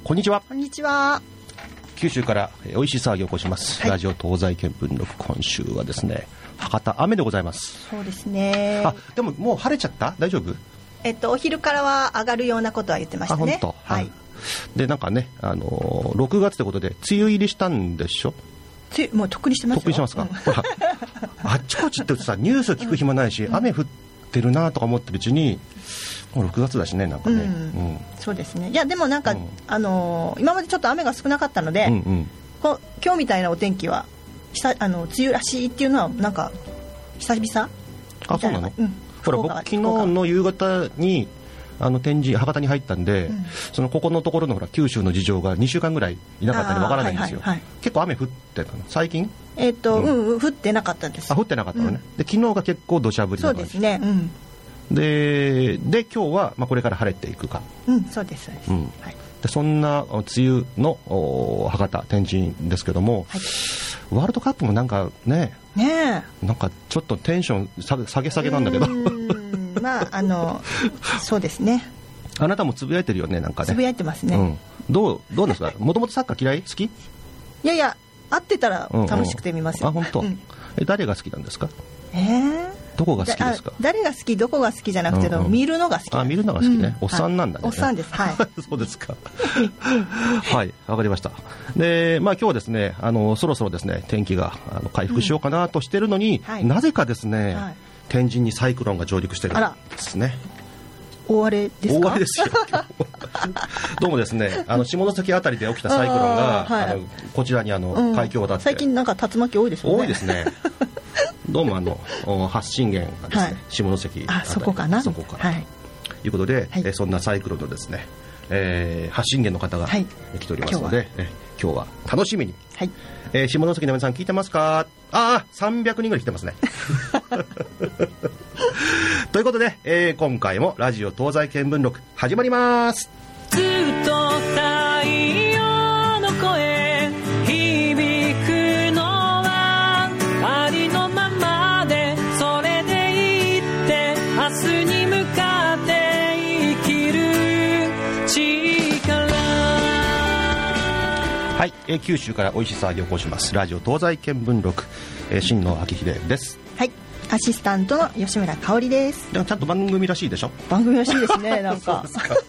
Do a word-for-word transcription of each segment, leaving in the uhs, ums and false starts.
こんにちは。 こんにちは。 九州から美味しい騒ぎを起こします、はい、ラジオ東西見聞録。今週はですね、博多雨でございます。 そうですね。 あ、でももう晴れちゃった？大丈夫？ えっとお昼からは上がるようなことは言ってましたね。 あ、本当。 はい。 でなんかね、あのー、ろくがつということで梅雨入りしたんでしょ？ つもうとっくにしてますよ。 とっくにしてますか、うん、ほらあっちこっちってさニュース聞く暇ないし、うん、雨降ってるなとか思ってるうちにもうろくがつだしね、なんかね、うんうん、 そうですね。いやでもなんか、うん、あのー、今までちょっと雨が少なかったので、うんうん、こ今日みたいなお天気はあの梅雨らしいっていうのはなんか久々。 あ、そうなの、うん、ほら僕昨日の夕方にあの展示博多に入ったんで、うん、そのここのところのほら九州の事情がにしゅうかんぐらいいなかったんでわからないんですよ、はいはいはい、結構雨降ってたの最近？ えーとうんうん、降ってなかったです。 あ、降ってなかったのね、うん、で昨日が結構土砂降りだったんです。 そうですね、うん、 で, で今日はまあこれから晴れていくか、 うん、そうですそうです、うん、はい、 でそんな梅雨の博多天神ですけども、はい、ワールドカップもなんか ね, ねなんかちょっとテンション下げ下げなんだけど、 まああのそうですね。 あなたもつぶやいてるよね、なんかね。 つぶやいてますね、うん、 どうどうですか？もともとサッカー嫌い？好き？いやいや、会ってたら楽しくて見ますよ、 うんうん、あ、本当、うん、え誰が好きなんですか？ えー、 どこが好きですか？ 誰が好き、どこが好きじゃなくて、うんうん、見るのが好き。 あ、見るのが好きね、うん、おっさんなんだね、 はい、おっさんです、はいそうですかはい、わかりました。で、まあ、今日はですね、あのそろそろですね天気があの回復しようかなとしてるのに、うん、はい、なぜかですね、はい、天神にサイクロンが上陸してるんですね。 大荒れですか？ 大荒れですよどうもですね、あの下関あたりで起きたサイクロンが、はい、あのこちらにあの、うん、海峡を渡って、 最近なんか竜巻多いですよね。 多いですねどうもあの発信源がですね、はい、下関あたり、 あそこかな、 そこから、はい、ということで、はい、えそんなサイクロンのですね、えー、発信源の方が来ておりますので、はい、今日は、え今日は楽しみに、はい、えー、下関の皆さん聞いてますか？ああ、さんびゃくにんぐらい来てますねということで、えー、今回もラジオ東西見聞録始まります。 ずっと太陽の声響くのはありのままで、それでいって明日に向かって生きる力。 はい、えー、九州から美味しい騒ぎを起こしますラジオ東西見聞録、えー、新野明秀です。 はい、アシスタントの吉村香織です。 でもちゃんと番組らしいでしょ？ 番組らしいですねなんか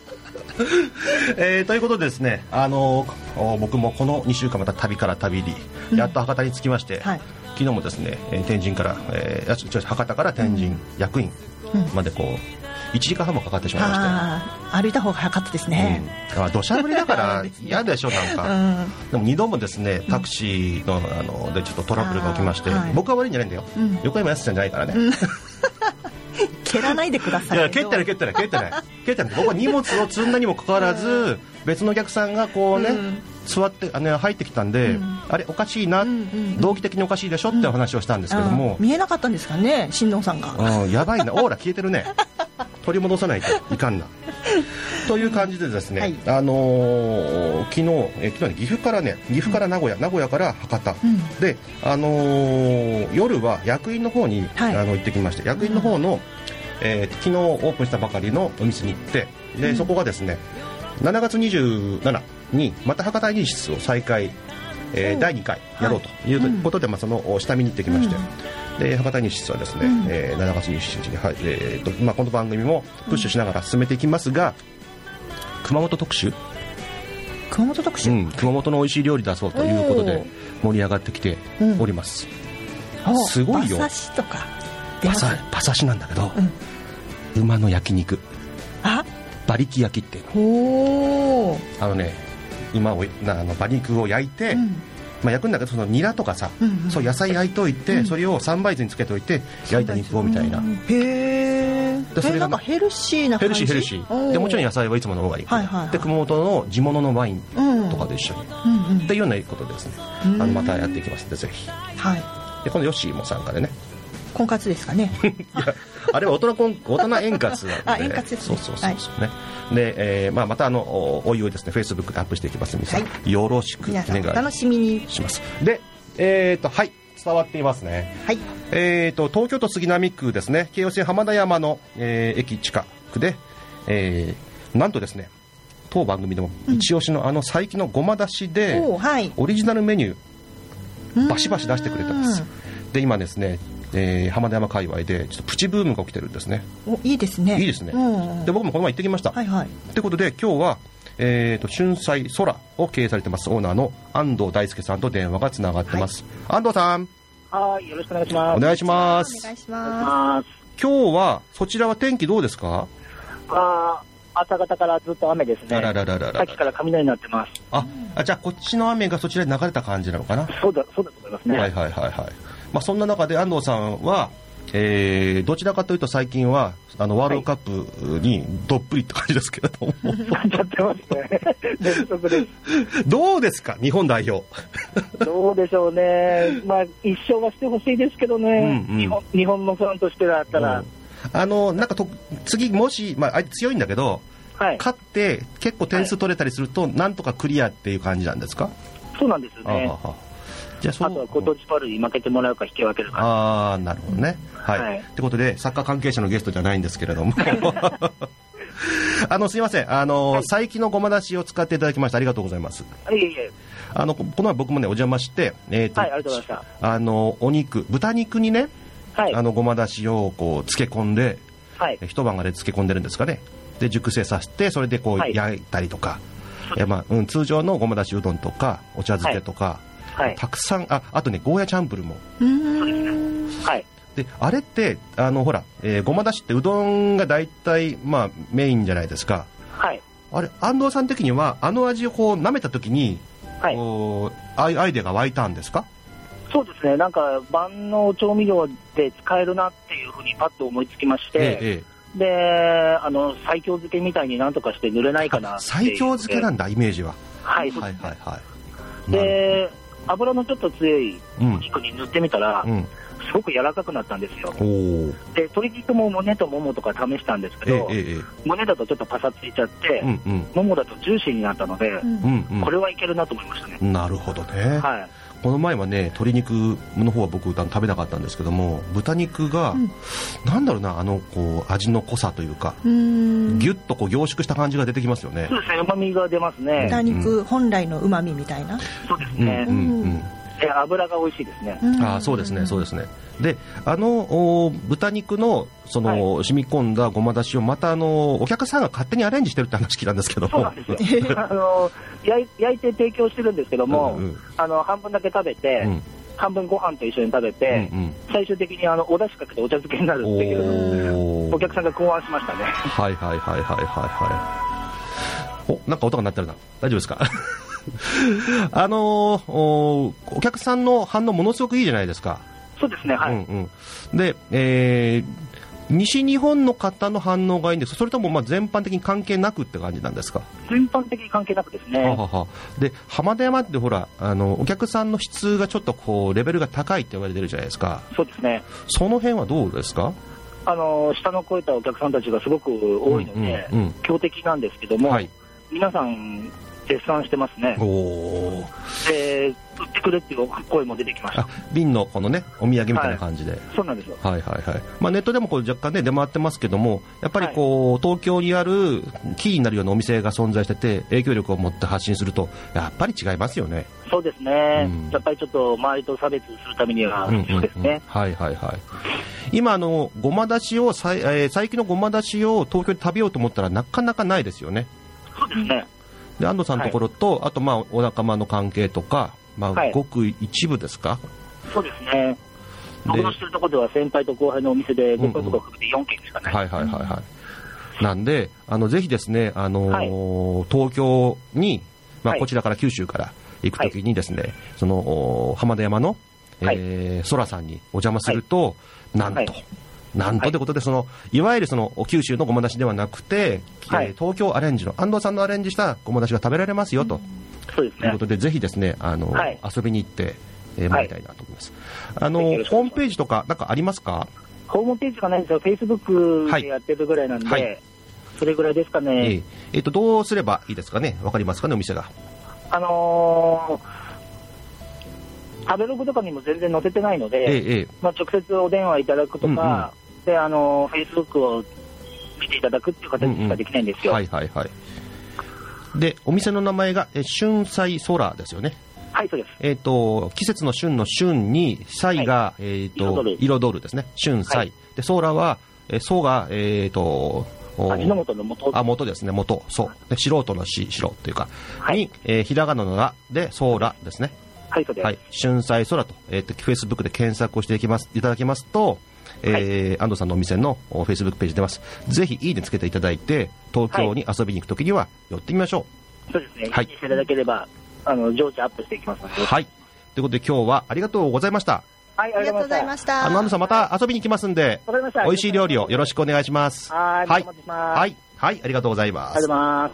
えー、ということでですね、あのー、僕もこのにしゅうかんまた旅から旅に、うん、やっと博多に着きまして、はい、昨日もですね天神から、えー、博多から天神、うん、役員までこういちじかんはんもかかってしまいまして、 あ歩いた方が早かったですね、 うん、土砂降りだから嫌でしょなんか、うん、でもにどもですねタクシー の, あのでちょっとトラブルが起きまして、はい、僕は悪いんじゃないんだよ、うん、横山やすちゃんじゃないからね、うん蹴らないでください。 いや蹴ってない蹴ってない蹴ってない蹴ってない僕は荷物を積んだにもかかわらず別のお客さんがこうね、うん、座ってあ、ね、入ってきたんで、うん、あれおかしいな、うんうん、動機的におかしいでしょってお話をしたんですけども、 うん、見えなかったんですかね新藤さんが、 うん、やばいなオーラ消えてるね取り戻さないといかんなという感じでですね、はい、あのー、昨日え昨日岐阜からね岐阜から名古屋、うん、名古屋から博多、うん、で、あのー、夜は薬院の方に、はい、あの行ってきまして薬院の方の、うんえー、昨日オープンしたばかりのお店に行ってで、うん、そこがですねしちがつにじゅうしちにまた博多医療室を再開、えーうん、だいにかいやろうということで、はい、まあ、その下見に行ってきまして、うん、で博多医療室はですね、うん、えー、しちがつにじゅうしちにちに、はい、えーとまあ、この番組もプッシュしながら進めていきますが、うん、熊本特集熊本特集、 うん、熊本の美味しい料理出そうということで盛り上がってきております、 うん、 すごいよ。 馬刺しとかパサパサシなんだけど、うん、馬の焼肉、 あ馬力焼きっていうの。 ほー、 あのね馬をなあの馬肉を焼いて、うん、まあ、焼くんだけどそのニラとかさ、うんうん、そう野菜焼いといて、うん、それを三杯酢につけておいて焼いた肉をみたいな、うん、 へー、 でそれがなんかヘルシーな感じ。 ヘルシーヘルシーでもちろん野菜はいつもの方がいい、はいはいはい、で熊本の地物のワインとかで一緒に、うんうん、っていうようなことですね、あのまたやっていきますのでぜひ、はい、でこのヨッシーも参加でね婚活ですかねいやあれは大人婚大人円滑なんであ円滑ですね。 そうそうそうそう、はい、ねで、えーまあ、またあのおいおいですね Facebook でアップしていきますので、はい、よろしくお願いします。皆さん楽しみにします。で、えーとはい伝わっていますね、はい、えーと東京都杉並区ですね京葉線浜田山の、えー、駅近くで、えー、なんとですね当番組でも一押しのあの佐伯のごまだしで、うんはい、オリジナルメニューバシバシ出してくれたんです。で今ですね、えー、浜田山界隈でちょっとプチブームが起きてるんですね。 おいいですね。 いいですね。で僕もこの前行ってきました。 はいはい。 ということで今日は、えー、と春菜空を経営されてますオーナーの安藤大輔さんと電話がつながってます。はい、安藤さん。 はい、よろしくお願いします。 お願いします。 お願いします。 今日はそちらは天気どうですか？ あ朝方からずっと雨ですね。あららららららさっきから雷になってます。 あ、あじゃあこっちの雨がそちらに流れた感じなのかな。 そうだそうだと思いますね。 はいはいはいはい。まあそんな中で安藤さんは、えー、どちらかというと最近はあのワールドカップにどっぷりって感じですけれども。 なっちゃってますね。連続です。 どうですか日本代表。 どうでしょうね。まあ一勝はしてほしいですけどね。うんうん、日本日本のファンとしてだったら。うんあのなんかと次もし、まあ、相手強いんだけど、はい、勝って結構点数取れたりすると、はい、なんとかクリアっていう感じなんですか？ そうなんですよね。 あははじゃあ、そうあとは今年パルに負けてもらうか引き分けるか。 ああなるほどね。はい。はい、ってことでサッカー関係者のゲストじゃないんですけれどもあのすいませんあの、はい、佐伯のごまだしを使っていただきましてありがとうございます。 いえいえ。 あのこの前僕もねお邪魔して、 えーとはい、ありがとうございました。 あのお肉豚肉にね、はい、あのごまだしをこう漬け込んで。はい、一晩がで漬け込んでるんですかね。で熟成させてそれでこう焼いたりとか、はいまあうん、通常のごまだしうどんとかお茶漬けとか、はいはい、たくさん あ, あとねゴーヤチャンプルもはい、 であれってあのほら、えー、ごまだしってうどんが大体、まあ、メインじゃないですか、 はい、 あれ安藤さん的にはあの味をこう舐めた時に、はい、こうアイデアが湧いたんですか？ そうですね、なんか万能調味料で使えるなっていうふうにパッと思いつきまして、ええ、であの西京漬けみたいになんとかして塗れないかなって西京漬けなんだイメージは。 はいそうですね、はいはいはい、で油のちょっと強いお肉に塗ってみたら、うんうん、すごく柔らかくなったんですよ。で鶏肉も胸とももとか試したんですけど、ええ、胸だとちょっとパサついちゃって、うんうん、ももだとジューシーになったので、うんうん、これはいけるなと思いましたね。 なるほどね、 はい、 この前はね鶏肉の方は僕食べなかったんですけども豚肉が、うん、なんだろうなあのこう味の濃さというかギュッとこう凝縮した感じが出てきますよね。 そうですね、旨味が出ますね。 豚肉本来の旨味みたいな。 そうですね、うんうんうんで油が美味しいですね。 あそうですねそうですね。であの豚肉のその、はい、染み込んだごまだしをまたあのお客さんが勝手にアレンジしてるって話聞いたんですけども。 そうなんですよあの焼い焼いて提供してるんですけども、うんうん、あの半分だけ食べて、うん、半分ご飯と一緒に食べて、うんうん、最終的にあのお出汁かけてお茶漬けになるっていうお客さんが考案しましたね。 はいはいはいはいはいはい。おなんか音が鳴ってるな。大丈夫ですか？あのー、お, お客さんの反応ものすごくいいじゃないですか。 そうですね、はい、 うんうん、で、えー、西日本の方の反応がいいんですか？それともまあ全般的に関係なくって感じなんですか？ 全般的に関係なくですね。はははで浜田山ってほらあのお客さんの質がちょっとこうレベルが高いって言われてるじゃないですか。 そうですね。 その辺はどうですか？ あの下の超えたお客さんたちがすごく多いので、うんうんうん、強敵なんですけども、はい、皆さん絶賛してますね。おで売ってくれっていう声も出てきました。 瓶のこのねお土産みたいな感じで、はい、 そうなんですよ。 はいはいはい。まあ、ネットでもこう若干ね出回ってますけどもやっぱりこう、はい、東京にあるキーになるようなお店が存在してて影響力を持って発信するとやっぱり違いますよね。 そうですね、うん、やっぱりちょっと周りと差別するためには必要ですね、うんうんうん、 はいはいはい。今あのごまだしをさい、えー、最近のごまだしを東京で食べようと思ったらなかなかないですよね。 そうですね。 で安藤さんのところと、はい、あとまあお仲間の関係とか、まあはい、ごく一部ですか？ そうですね。僕の知ってるところでは先輩と後輩のお店でごかいとか含めてよんけんしかない、うんうん、はいはいはいはい。なんであのぜひですね、あのーはい、東京に、まあ、こちらから九州から行くときにですね、はい、その浜田山の、はいえー、空さんにお邪魔すると、はい、なんと、はいなんとということで、そのいわゆるその九州のごまだしではなくて、はいえー、東京アレンジの安藤さんのアレンジしたごまだしが食べられますよと、うんそうですね、いうことでぜひですねあの、はい、遊びに行って、えー、参りたいなと思います、はい、あのホームページとかなんかありますか？ ホームページがないんですよ。フェイスブックでやってるぐらいなんで、はい、それぐらいですかね。えーえー、とどうすればいいですかね。わかりますかねお店が。 あのー食べログとかにも全然載せてないので、ええまあ、直接お電話いただくとか、うんうん、であのフェイスブックを見ていただくっていう形しかできないんですよ、うんうん、はいはいはい。 でお店の名前が春菜空ですよね。 はい、そうです。 えっ、ー、と季節の春の春に菜が、はい、えっ、ー、と彩る、彩るですね。春菜、はい、で空はえ草がえっ、ー、と味の素の元あ元ですね。元そうで素人のし白というか、はい、に、えー、ひらがなのらで空ですね。 はい、そうです。はい、 春菜空とえっ、ー、とフェイスブックで検索をしていきますいただきますと。えーはい、安藤さんのお店のフェイスブックページ出ます。ぜひいいねつけていただいて東京に遊びに行くときには寄ってみましょう。そうですね、はい、いいねしていただければあの常時アップしていきますので。 はい、ということで今日はありがとうございました。 はい、ありがとうございました。 あの安藤さんまた遊びに来ますんで、 わかりました。 美味しい料理をよろしくお願いします。 はい、 はい、はい、はい、ありがとうございます。 ありがとうございます。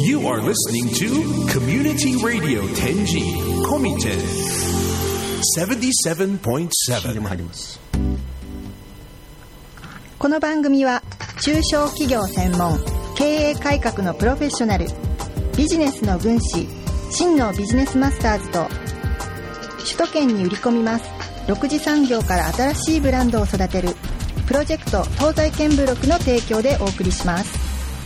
You are listening to Community Radio テンジー Komiten ななじゅうななてんななシーエム 入ります。 この番組は中小企業専門経営改革のプロフェッショナルビジネスの軍師真のビジネスマスターズと首都圏に売り込みますろく次産業から新しいブランドを育てるプロジェクト東西圏ブロックの提供でお送りします。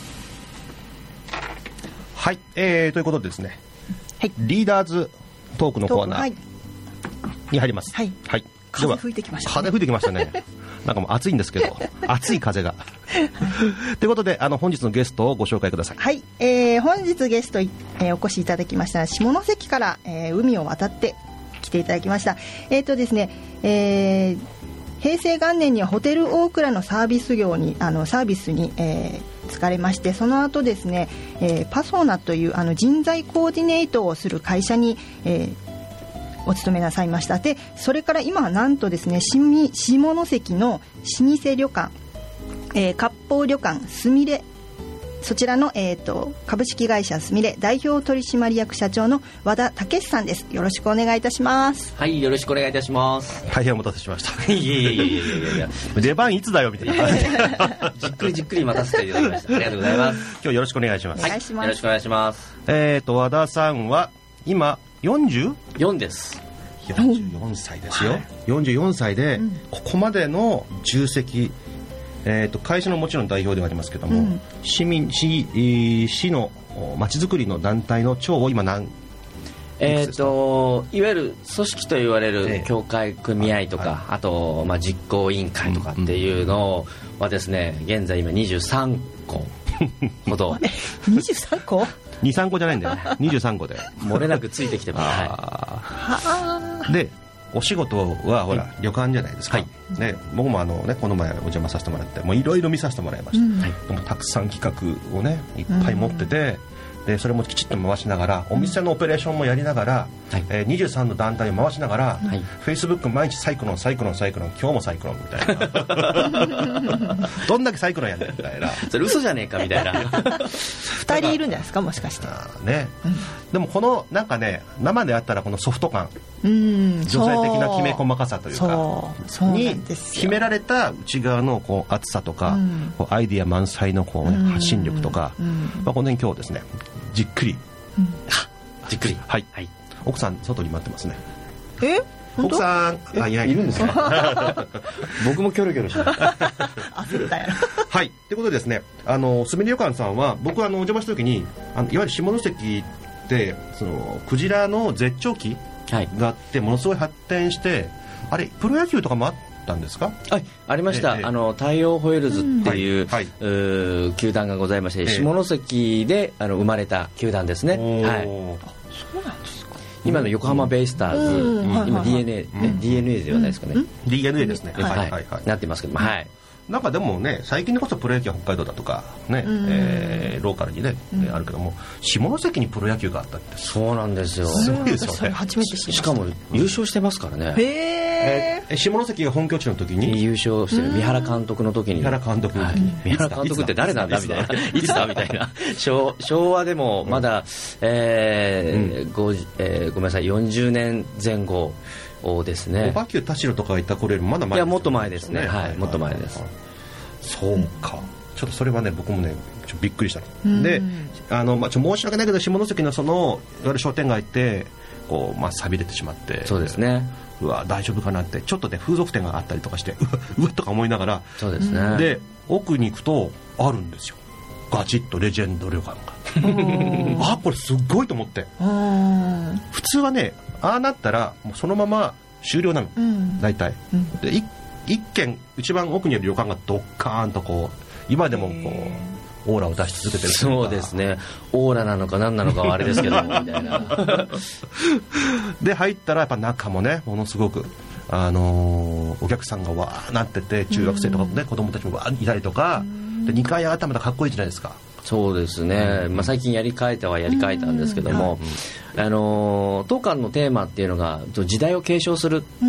はい、えー、ということでですね、はい、リーダーズトークのコーナーに入ります。 はい、 はい、 風吹いてきましたね。 風吹いてきましたね。なんかもう暑いんですけど暑い風がということであの本日のゲストをご紹介ください。 はい、えー、本日ゲスト、えー、お越しいただきました下関から、えー、海を渡って来ていただきました。えーとですね、えー、平成元年にはホテル大倉のサービス業にあのサービスに、えー、就かれまして、その後ですね、えー、パソーナというあの人材コーディネートをする会社に、えーお勤めなさいました。でそれから今はなんとですね下関の老舗旅館、えー、割烹旅館すみれ、そちらの、えー、と株式会社すみれ代表取締役社長の和田武さんです。よろしくお願いいたします。 はい、よろしくお願いいたします。 大変お待たせしました。 いやいやいやいやいや出番いつだよみたいなじっくりじっくり待たせていただきました。ありがとうございます。 今日よろしくお願いします。 お願いします。 はい、よろしくお願いします。 えーと和田さんは今 よんじゅうよん です。 よんじゅうよんさいですよ、はい、よんじゅうよんさいでここまでの重責、えー、と会社のもちろん代表ではありますけども、うん、市民 市, 市のまちづくりの団体の長を今何えー、といわゆる組織と言われる協会組合とか、えーはい、あと、まあ、実行委員会とかっていうのはですね、うん、現在今にじゅうさんこほどにじゅうさんこにじゅうさんこじゃないんだよねにじゅうさんこで漏れなくついてきてます。 はい、でお仕事はほら、はい、旅館じゃないですか、はい、で僕もあの、ね、この前お邪魔させてもらっていろいろ見させてもらいました、うんはい、でもたくさん企画をねいっぱい持ってて、うん、でそれもきちっと回しながらお店のオペレーションもやりながら、はいえー、にじゅうさんの団体を回しながら、はい、フェイスブック毎日サイクロンサイクロンサイクロン今日もサイクロンみたいなどんだけサイクロンやねんみたいなそれ嘘じゃねえかみたいなふたりいるんじゃないですかもしかして、 ねうん、でもこのなんかね生であったらこのソフト感うん女性的なきめ細かさというかに秘められた内側のこう熱さとか、うん、こうアイディア満載のこう、ね、発信力とか、うんまあ、この辺今日ですねじっくり、 うん、じっくり、 はいはい、奥さん外に待ってますね。 え奥さんあいないいるんですか僕もキョロキョロして焦ったやろはいということでですねあのすみれ旅館さんは僕はあのお邪魔した時にあのいわゆる下関ってそのクジラの絶頂期があってものすごい発展してあれプロ野球とかもあったんですか？ はいありました、ええ、あの太陽ホエールズっていう、うんはい、う球団がございまして、え、下関であの生まれた球団ですね。はい、 そうなんですか。 今の横浜ベイスターズ、うん、今 ディーエヌエー、うん、ディーエヌエー ではないですかね、うん、 ディーエヌエー ですね、 はいはいはい、なってますけども、はい、 なんかでもね最近でこそプロ野球は北海道だとかね、うんえー、ローカルにね、うん、あるけども下関にプロ野球があったってそうなんですよすごいですよね。 初めて知りました。 しかも優勝してますからね。 へえー、下関が本拠地の時に優勝してる三原監督の時に三原監督の時に、 はい、三原監督って誰なんだみたいないつだみたいな昭, 昭和でもまだ、うんえーうんごえー、ごめんなさいよんじゅうねんぜん後ですね。 小馬球田代とかがいた頃よりもまだ前です、ね、 いやもっと前ですね、はいはいはい、もっと前です。 そうか、ちょっとそれはね僕もねちょっとびっくりしたのであの、まあ、ちょ申し訳ないけど下関のそのいわゆる商店街ってこう、まあ、錆びれてしまってそうですねうわ大丈夫かなってちょっとね風俗店があったりとかしてうわうわとか思いながらそうですねで奥に行くとあるんですよガチッとレジェンド旅館があこれすっごいと思って。普通はねああなったらもうそのまま終了なの、うん、大体、うん、で一軒一番奥にある旅館がドッカーンとこう今でもこうオーラを出し続けてる。 そうですね、オーラなのか何なのかはあれですけどもみたいなで入ったらやっぱ中もねものすごくあのー、お客さんがわーなってて中学生とかもね、うん、子供たちもわーいたりとか、うん、でにかい上がったらまたかっこいいじゃないですか。 そうですね、まあ、最近やり替えたはやり替えたんですけども、うん、あの当館のテーマっていうのが時代を継承する、うん、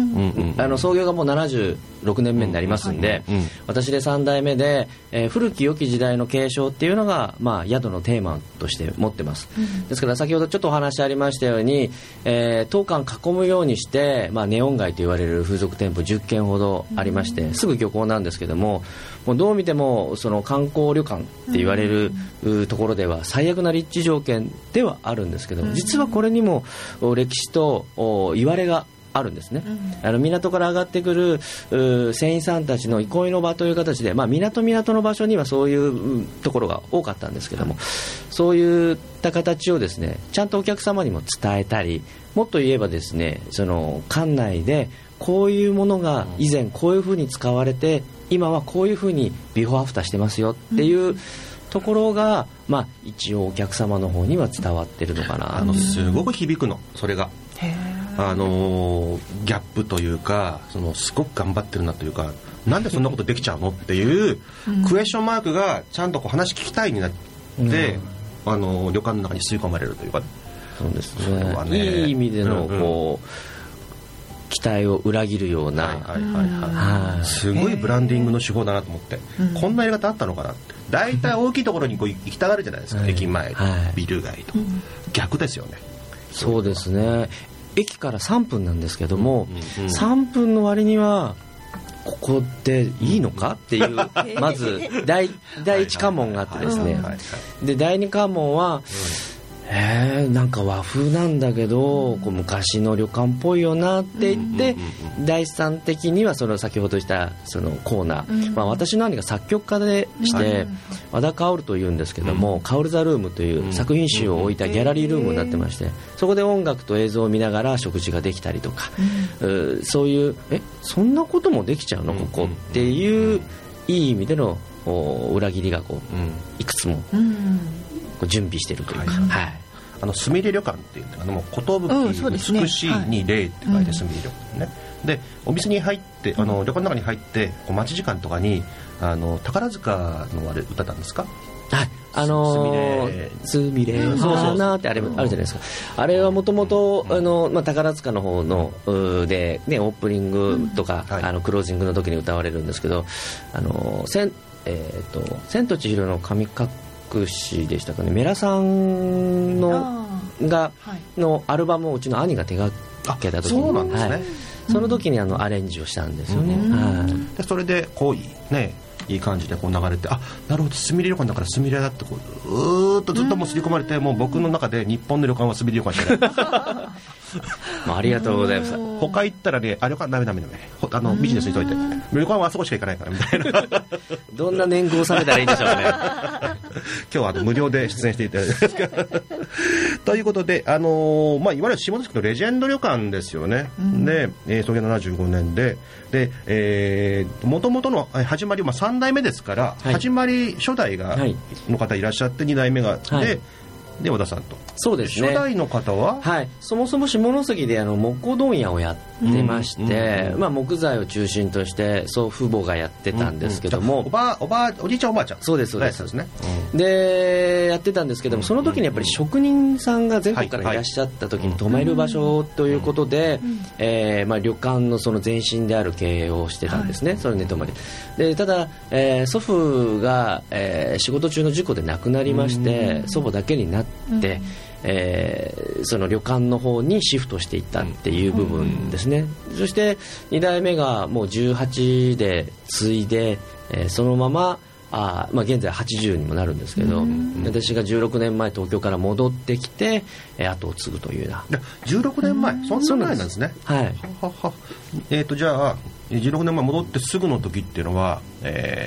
あの創業がもうななじゅうろくねんめになりますんで、うんうん、私でさん代目で、えー、古き良き時代の継承っていうのが、まあ、宿のテーマとして持ってます、うん、ですから先ほどちょっとお話ありましたように、えー、当館囲むようにして、まあ、ネオン街と言われる風俗店舗じゅっけんほどありまして、うん、すぐ漁港なんですけども、もうどう見てもその観光旅館って言われる、うん、ところでは最悪な立地条件ではあるんですけど、うん、実はこれにも歴史と言われがあるんですね、うん、あの港から上がってくる船員さんたちの憩いの場という形で、まあ、港港の場所にはそういうところが多かったんですけども、そういった形をですねちゃんとお客様にも伝えたり、もっと言えばですねその館内でこういうものが以前こういうふうに使われて今はこういうふうにビフォーアフターしてますよっていうところが、まあ、一応お客様の方には伝わってるのかな。 あのすごく響くのそれがあのギャップというか、そのすごく頑張ってるなというか、なんでそんなことできちゃうのっていうクエスチョンマークがちゃんとこう話聞きたいになって、うん、あの旅館の中に吸い込まれるというか。 そうですね、ねいい意味でのこう、うんうん、期待を裏切るような、はいはいはいはい、 すごいブランディングの手法だなと思って、こんなやり方あったのかなって。大体大きいところにこう行きたがるじゃないですか、はい、駅前と、はい、ビル街と、うん、逆ですよね。 そうですね、駅からさんぷんなんですけども、うんうんうん、さんぷんの割にはここでいいのかっていうまず 第, 第一関門があってですね、で第二関門は、うんえー、なんか和風なんだけどこう昔の旅館っぽいよなって言って、うん、第三的にはその先ほどしたそのコーナー、うんまあ、私の兄が作曲家でして、うん、和田薫というんですけども、うん、カウルザルームという作品集を置いたギャラリールームになってまして、そこで音楽と映像を見ながら食事ができたりとか、うん、そういうえそんなこともできちゃうのここっていういい意味での裏切りがこう、うん、いくつも、うん準備しているというか、はいはい、 あのすみれ旅館っていうあのもう寿、うんね、美しいに霊って書いてすみれ旅館ね、うん、でお店に入ってあの旅館の中に入ってこう待ち時間とかにあの宝塚のあれ歌ったんですか。 はいあのー、すみれ花ってあれあるじゃないですか。あれはもともと宝塚の方ので、ね、オープニングとか、うんはい、あのクロージングの時に歌われるんですけど、あのーせんえー、と千と千尋の神隠しでしたかね、メラさん の, がのアルバムをうちの兄が手掛けた時に、 そうなんですね、はい、 その時にあのアレンジをしたんですよね、うんはい、 でそれでこういいねいい感じでこう流れて、あなるほどすみれ旅館だからすみれだってこううーっとずっともう刷り込まれて、もう僕の中で日本の旅館はすみれ旅館じゃないありがとうございます。 他行ったらね、あ旅館ダメダメダメあのビジネスにといて旅館はあそこしか行かないからみたいなどんな年貢をされたらいいんでしょうね今日はあの無料で出演していただいてですかということで、あのーまあ、いわゆる下関のレジェンド旅館ですよね、うん、で、えー、創業ななじゅうごねんでで、えー、元々の始まりはさん代目ですから、はい、始まり初代が、はい、の方いらっしゃってに代目が、はい、でで和田さんと。 そうですね、 初代の方は、 はい、そもそも下関であの木工問屋をやってまして、うんうんうんまあ、木材を中心として祖父母がやってたんですけども、 うんうん、おばおばおじいちゃんおばあちゃんそうですそうです、そうですね、うん、でやってたんですけども、その時にやっぱり職人さんが全国からいらっしゃった時に泊まれる場所ということで、うんえーまあ、旅館のその前身である経営をしてたんですね、はい、それで泊まりで、ただ、えー、祖父が、えー、仕事中の事故で亡くなりまして、うん、祖母だけになって、うんえー、その旅館の方にシフトしていったっていう部分ですね、うん、そしてに代目がもうじゅうはちで継いで、えー、そのままあ、まあ、現在はちじゅうにもなるんですけど、うん、私がじゅうろくねんまえ東京から戻ってきて、えー、後を継ぐというような。 じゅうろくねんまえ、そんな前なんですね。 はい。 はははえーとじゃあじゅうろくねんまえ戻ってすぐの時っていうのは、えー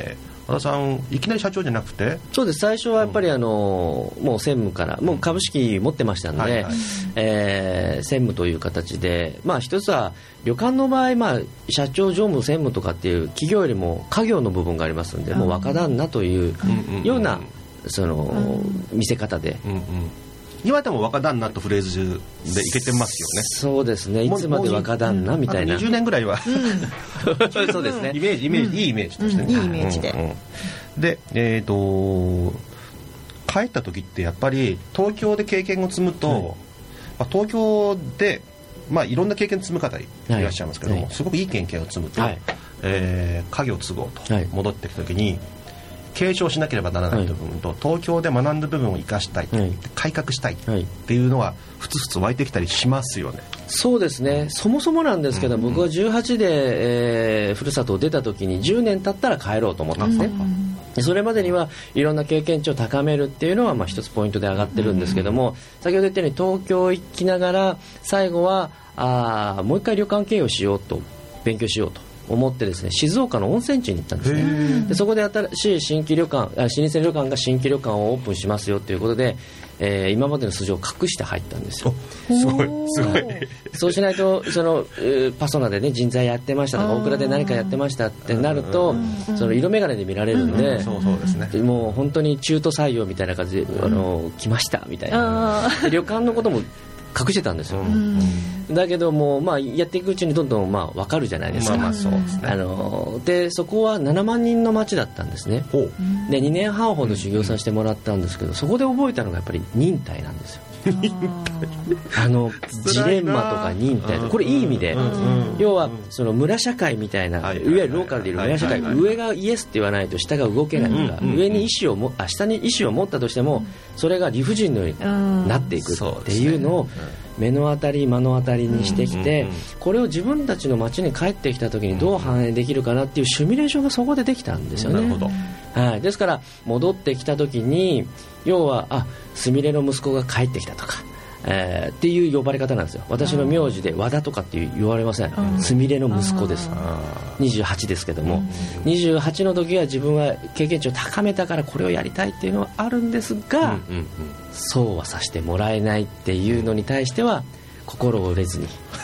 和田さんいきなり社長じゃなくて。 そうです。最初はやっぱりあの、うん、もう専務からもう株式持ってましたので、はいはい、えー、専務という形で、まあ、一つは旅館の場合、まあ、社長常務専務とかっていう企業よりも家業の部分がありますので、うん、もう若旦那というような、その、うん、見せ方で、うんうん、 今でも若旦那とフレーズでいけてますよね。 そうですね。いつまで若旦那みたいな、 にじゅうねんぐらいは、 うん、そうですね。 イメージイメージ、うん、いいイメージとしてね、 うん、いいイメージで、 うんうん、で、えーと帰った時ってやっぱり東京で経験を積むと、はい、まあ、東京で、まあ、いろんな経験を積む方いらっしゃいますけども、はい、すごくいい経験を積むと、はい、えー、家業を継ごうと戻ってきた時に、継承しなければならない部分と、はい、東京で学んだ部分を生かしたい、はい、改革したいっていうのはふつふつ湧いてきたりしますよね。 そうですね。そもそもなんですけど、うんうん、僕はじゅうはちで、えー、ふるさとを出た時にじゅうねん経ったら帰ろうと思ったんですね、うん、それまでにはいろんな経験値を高めるっていうのはまあ一つポイントで上がってるんですけども、うん、先ほど言ったように東京行きながら最後はあもう一回旅館経営をしようと、勉強しようと思ってですね、静岡の温泉地に行ったんですね。でそこで新しい新規旅館、あ老舗旅館が新規旅館をオープンしますよということで、えー、今までの素性を隠して入ったんですよ。 すごいすごい。 そうしないとそのパソナでね人材やってましたとか大倉で何かやってましたってなると、その色眼鏡で見られるんで、 そうそうですね。 もう本当に中途採用みたいな感じで、あの来ましたみたいな。で旅館のことも隠してたんですよ、うん、だけども、まあ、やっていくうちにどんどん、まあ、分かるじゃないですか、まあまあそうですね、あのでそこはななまんにんの町だったんですね。でにねんはんほど修行させてもらったんですけど、そこで覚えたのがやっぱり忍耐なんですよ。あのジレンマとか忍耐とか、これいい意味で、要はその村社会みたいな、いわゆるローカルでいる村社会、上がイエスって言わないと下が動けないとか、上に意思をもあ下に意思を持ったとしてもそれが理不尽のようになっていくっていうのを目の当たり目の当たりにしてきて、これを自分たちの町に帰ってきた時にどう反映できるかなっていうシミュレーションがそこでできたんですよね。 なるほど。 はい、ですから戻ってきた時に要はあすみれの息子が帰ってきたとか、えー、っていう呼ばれ方なんですよ。私の名字で和田とかって言われません。すみれの息子です。にじゅうはちですけども、にじゅうはちの時は自分は経験値を高めたからこれをやりたいっていうのはあるんですが、うんうんうん、そうはさせてもらえないっていうのに対しては心を折れずに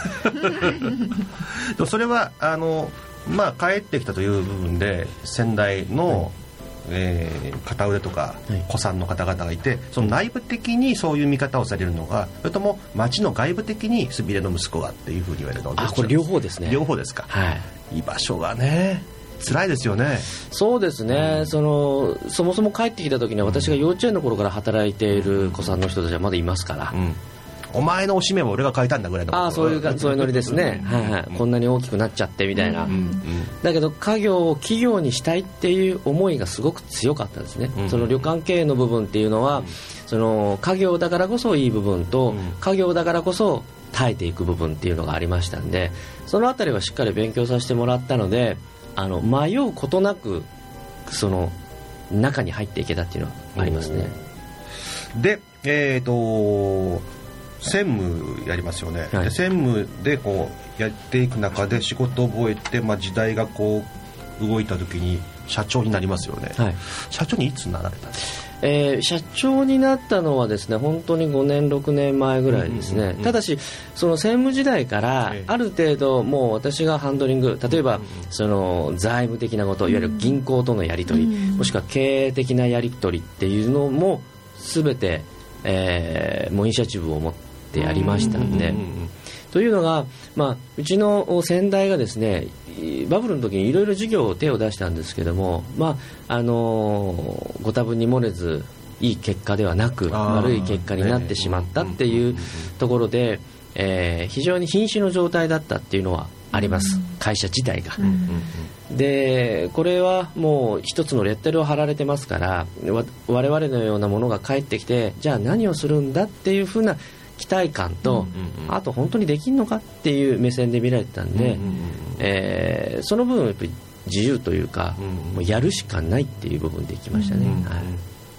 それはあの、まあ、帰ってきたという部分で先代の、はい、えー、片腕とか古参の方々がいて、はい、その内部的にそういう見方をされるのか、それとも町の外部的にすみれの息子がっていうふうに言われるのか。 あ、これ両方ですね。 両方ですか。はい、居場所がね辛いですよね。 そうですね、うん、そのそもそも帰ってきた時には私が幼稚園の頃から働いている古参の人たちはまだいますから、うん、 お前のおしめも俺が書いたんだぐらいの。 ああ、そういうかそういうノリですね、はいはい、こんなに大きくなっちゃってみたいな、うんうんうん、だけど家業を企業にしたいっていう思いがすごく強かったですね、うん、その旅館経営の部分っていうのは、うん、その家業だからこそいい部分と、うん、家業だからこそ耐えていく部分っていうのがありましたんで、そのあたりはしっかり勉強させてもらったので、あの迷うことなくその中に入っていけたっていうのはありますね。 で、えーと専務やりますよね、はい、で専務でこうやっていく中で仕事を覚えて、まあ、時代がこう動いた時に社長になりますよね、はい、社長にいつなられたんですか？ えー、社長になったのはですね、本当にごねんろくねんまえぐらいですね、うんうんうん、ただしその専務時代からある程度もう私がハンドリング、例えばその財務的なこと、いわゆる銀行とのやり取り、うん、もしくは経営的なやり取りっていうのも全て、えー、もうイニシアチブを持ってやりましたんで、うんうんうんうん、というのが、まあ、うちの先代がですねバブルの時にいろいろ事業を手を出したんですけども、まああのー、ご多分に漏れずいい結果ではなく悪い結果になってしまったっていうところで、えー、非常に瀕死の状態だったっていうのはあります、会社自体が、うんうんうん、でこれはもう一つのレッテルを貼られてますから、わ我々のようなものが帰ってきてじゃあ何をするんだっていうふうな期待感と、うんうんうん、あと本当にできるのかっていう目線で見られてたんで、うんうんうん、えー、その分やっぱり自由というか、うんうん、もうやるしかないっていう部分でいきましたね、うんうん、はい、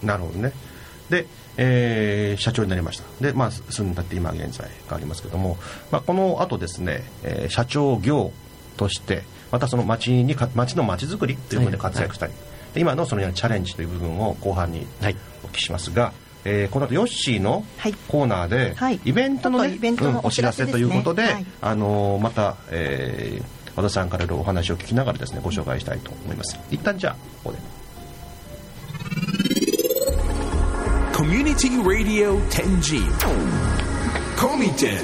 なるほどね。で、えー、社長になりました。で、まあ、住んだって今現在がありますけども、まあ、この後ですね、えー、社長業としてまたその町に町の町づくりということで活躍したり今のそのようなチャレンジという部分を後半にお聞きしますが、はい、えー、この後ヨッシーのコーナーで、はい、イベントの、ね、イベントの お,、うん、お知らせということで、はい、あのー、また、えー、和田さんからのお話を聞きながらですねご紹介したいと思います。一旦じゃあここでコミュニティラディオ テンジー コミテン。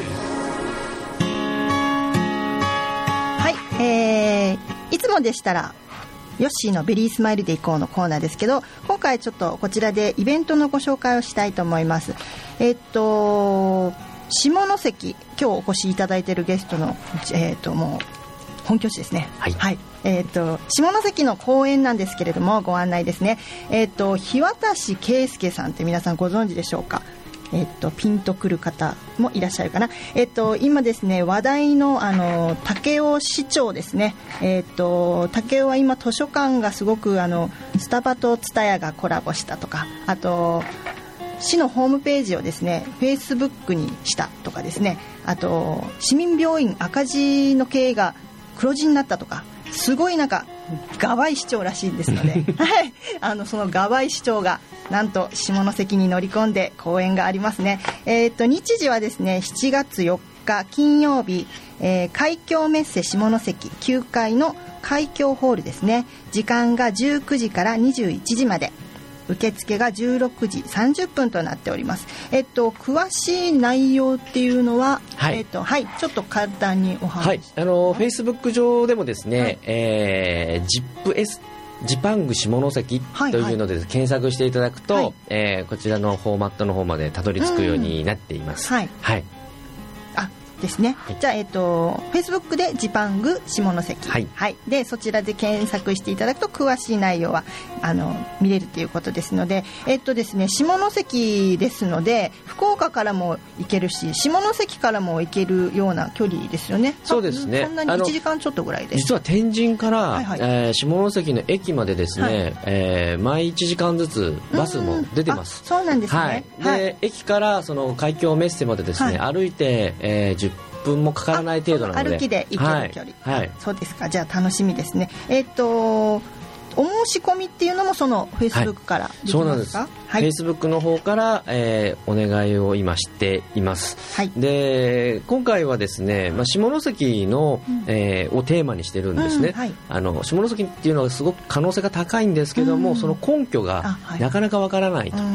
はい、えー、いつもでしたらヨッシーのベリースマイルでいこうのコーナーですけど、今回ちょっとこちらでイベントのご紹介をしたいと思います。えっと下関、今日お越しいただいているゲストの、えっともう本拠地ですね。はい、はい、えっと下関の公園なんですけれども、ご案内ですね。えっと日渡圭介さんって皆さんご存知でしょうか。えっと、ピンとくる方もいらっしゃるかな。えっと、今ですね話題のあの武雄市長ですね。えっと、武雄は今図書館がすごくあのスタバとツタヤがコラボしたとか、あと市のホームページをですねフェイスブックにしたとかですね、あと市民病院赤字の経営が黒字になったとか、すごいなんかガバイ市長らしいんですので、はい、あのそのガバイ市長がなんと下関に乗り込んで講演がありますね。えー、と日時はですねしちがつよっか金曜日、えー、海峡メッセ下関きゅうかいの海峡ホールですね。時間がじゅうくじからにじゅういちじまで、受付がじゅうろくじさんじゅっぷんとなっております。えっと詳しい内容っていうのは、はい、えっとはい、ちょっと簡単にお話し、はい、 あのフェイスブック上でもですね、はい、えー、ジップエスジパング下関というので検索していただくと、はい、えー、こちらのフォーマットの方までたどり着くようになっています。 はい、はい、あですね、はい、じゃあ、えっと、Facebook でジパング下関、はいはい、でそちらで検索していただくと詳しい内容はあの見れるということですので、えっとですね、下関ですので福岡からも行けるし下関からも行けるような距離ですよね。 そうですね、 そんなにいちじかんちょっとぐらいで、 実は天神から、はいはい、えー、下関の駅までですね、はい、えー、毎いちじかんずつバスも出てます。 そうなんですね、 はい、で、 はい、 駅からその海峡メッセまでですね、はい、歩いて、えー、じゅっぷんもかからない程度なので歩きで行ける距離、 はいはい、 そうですか。じゃあ楽しみですね。えっとお申し込みっていうのもそのフェイスブックからできますか？ はい、そうなんです、はい、フェイスブックの方から、えー、お願いを今しています、はい、で今回はですね、まあ、下関の、うん、えー、をテーマにしてるんですね、うん、はい、あの下関っていうのはすごく可能性が高いんですけども、うん、その根拠がなかなかわからないと、はい、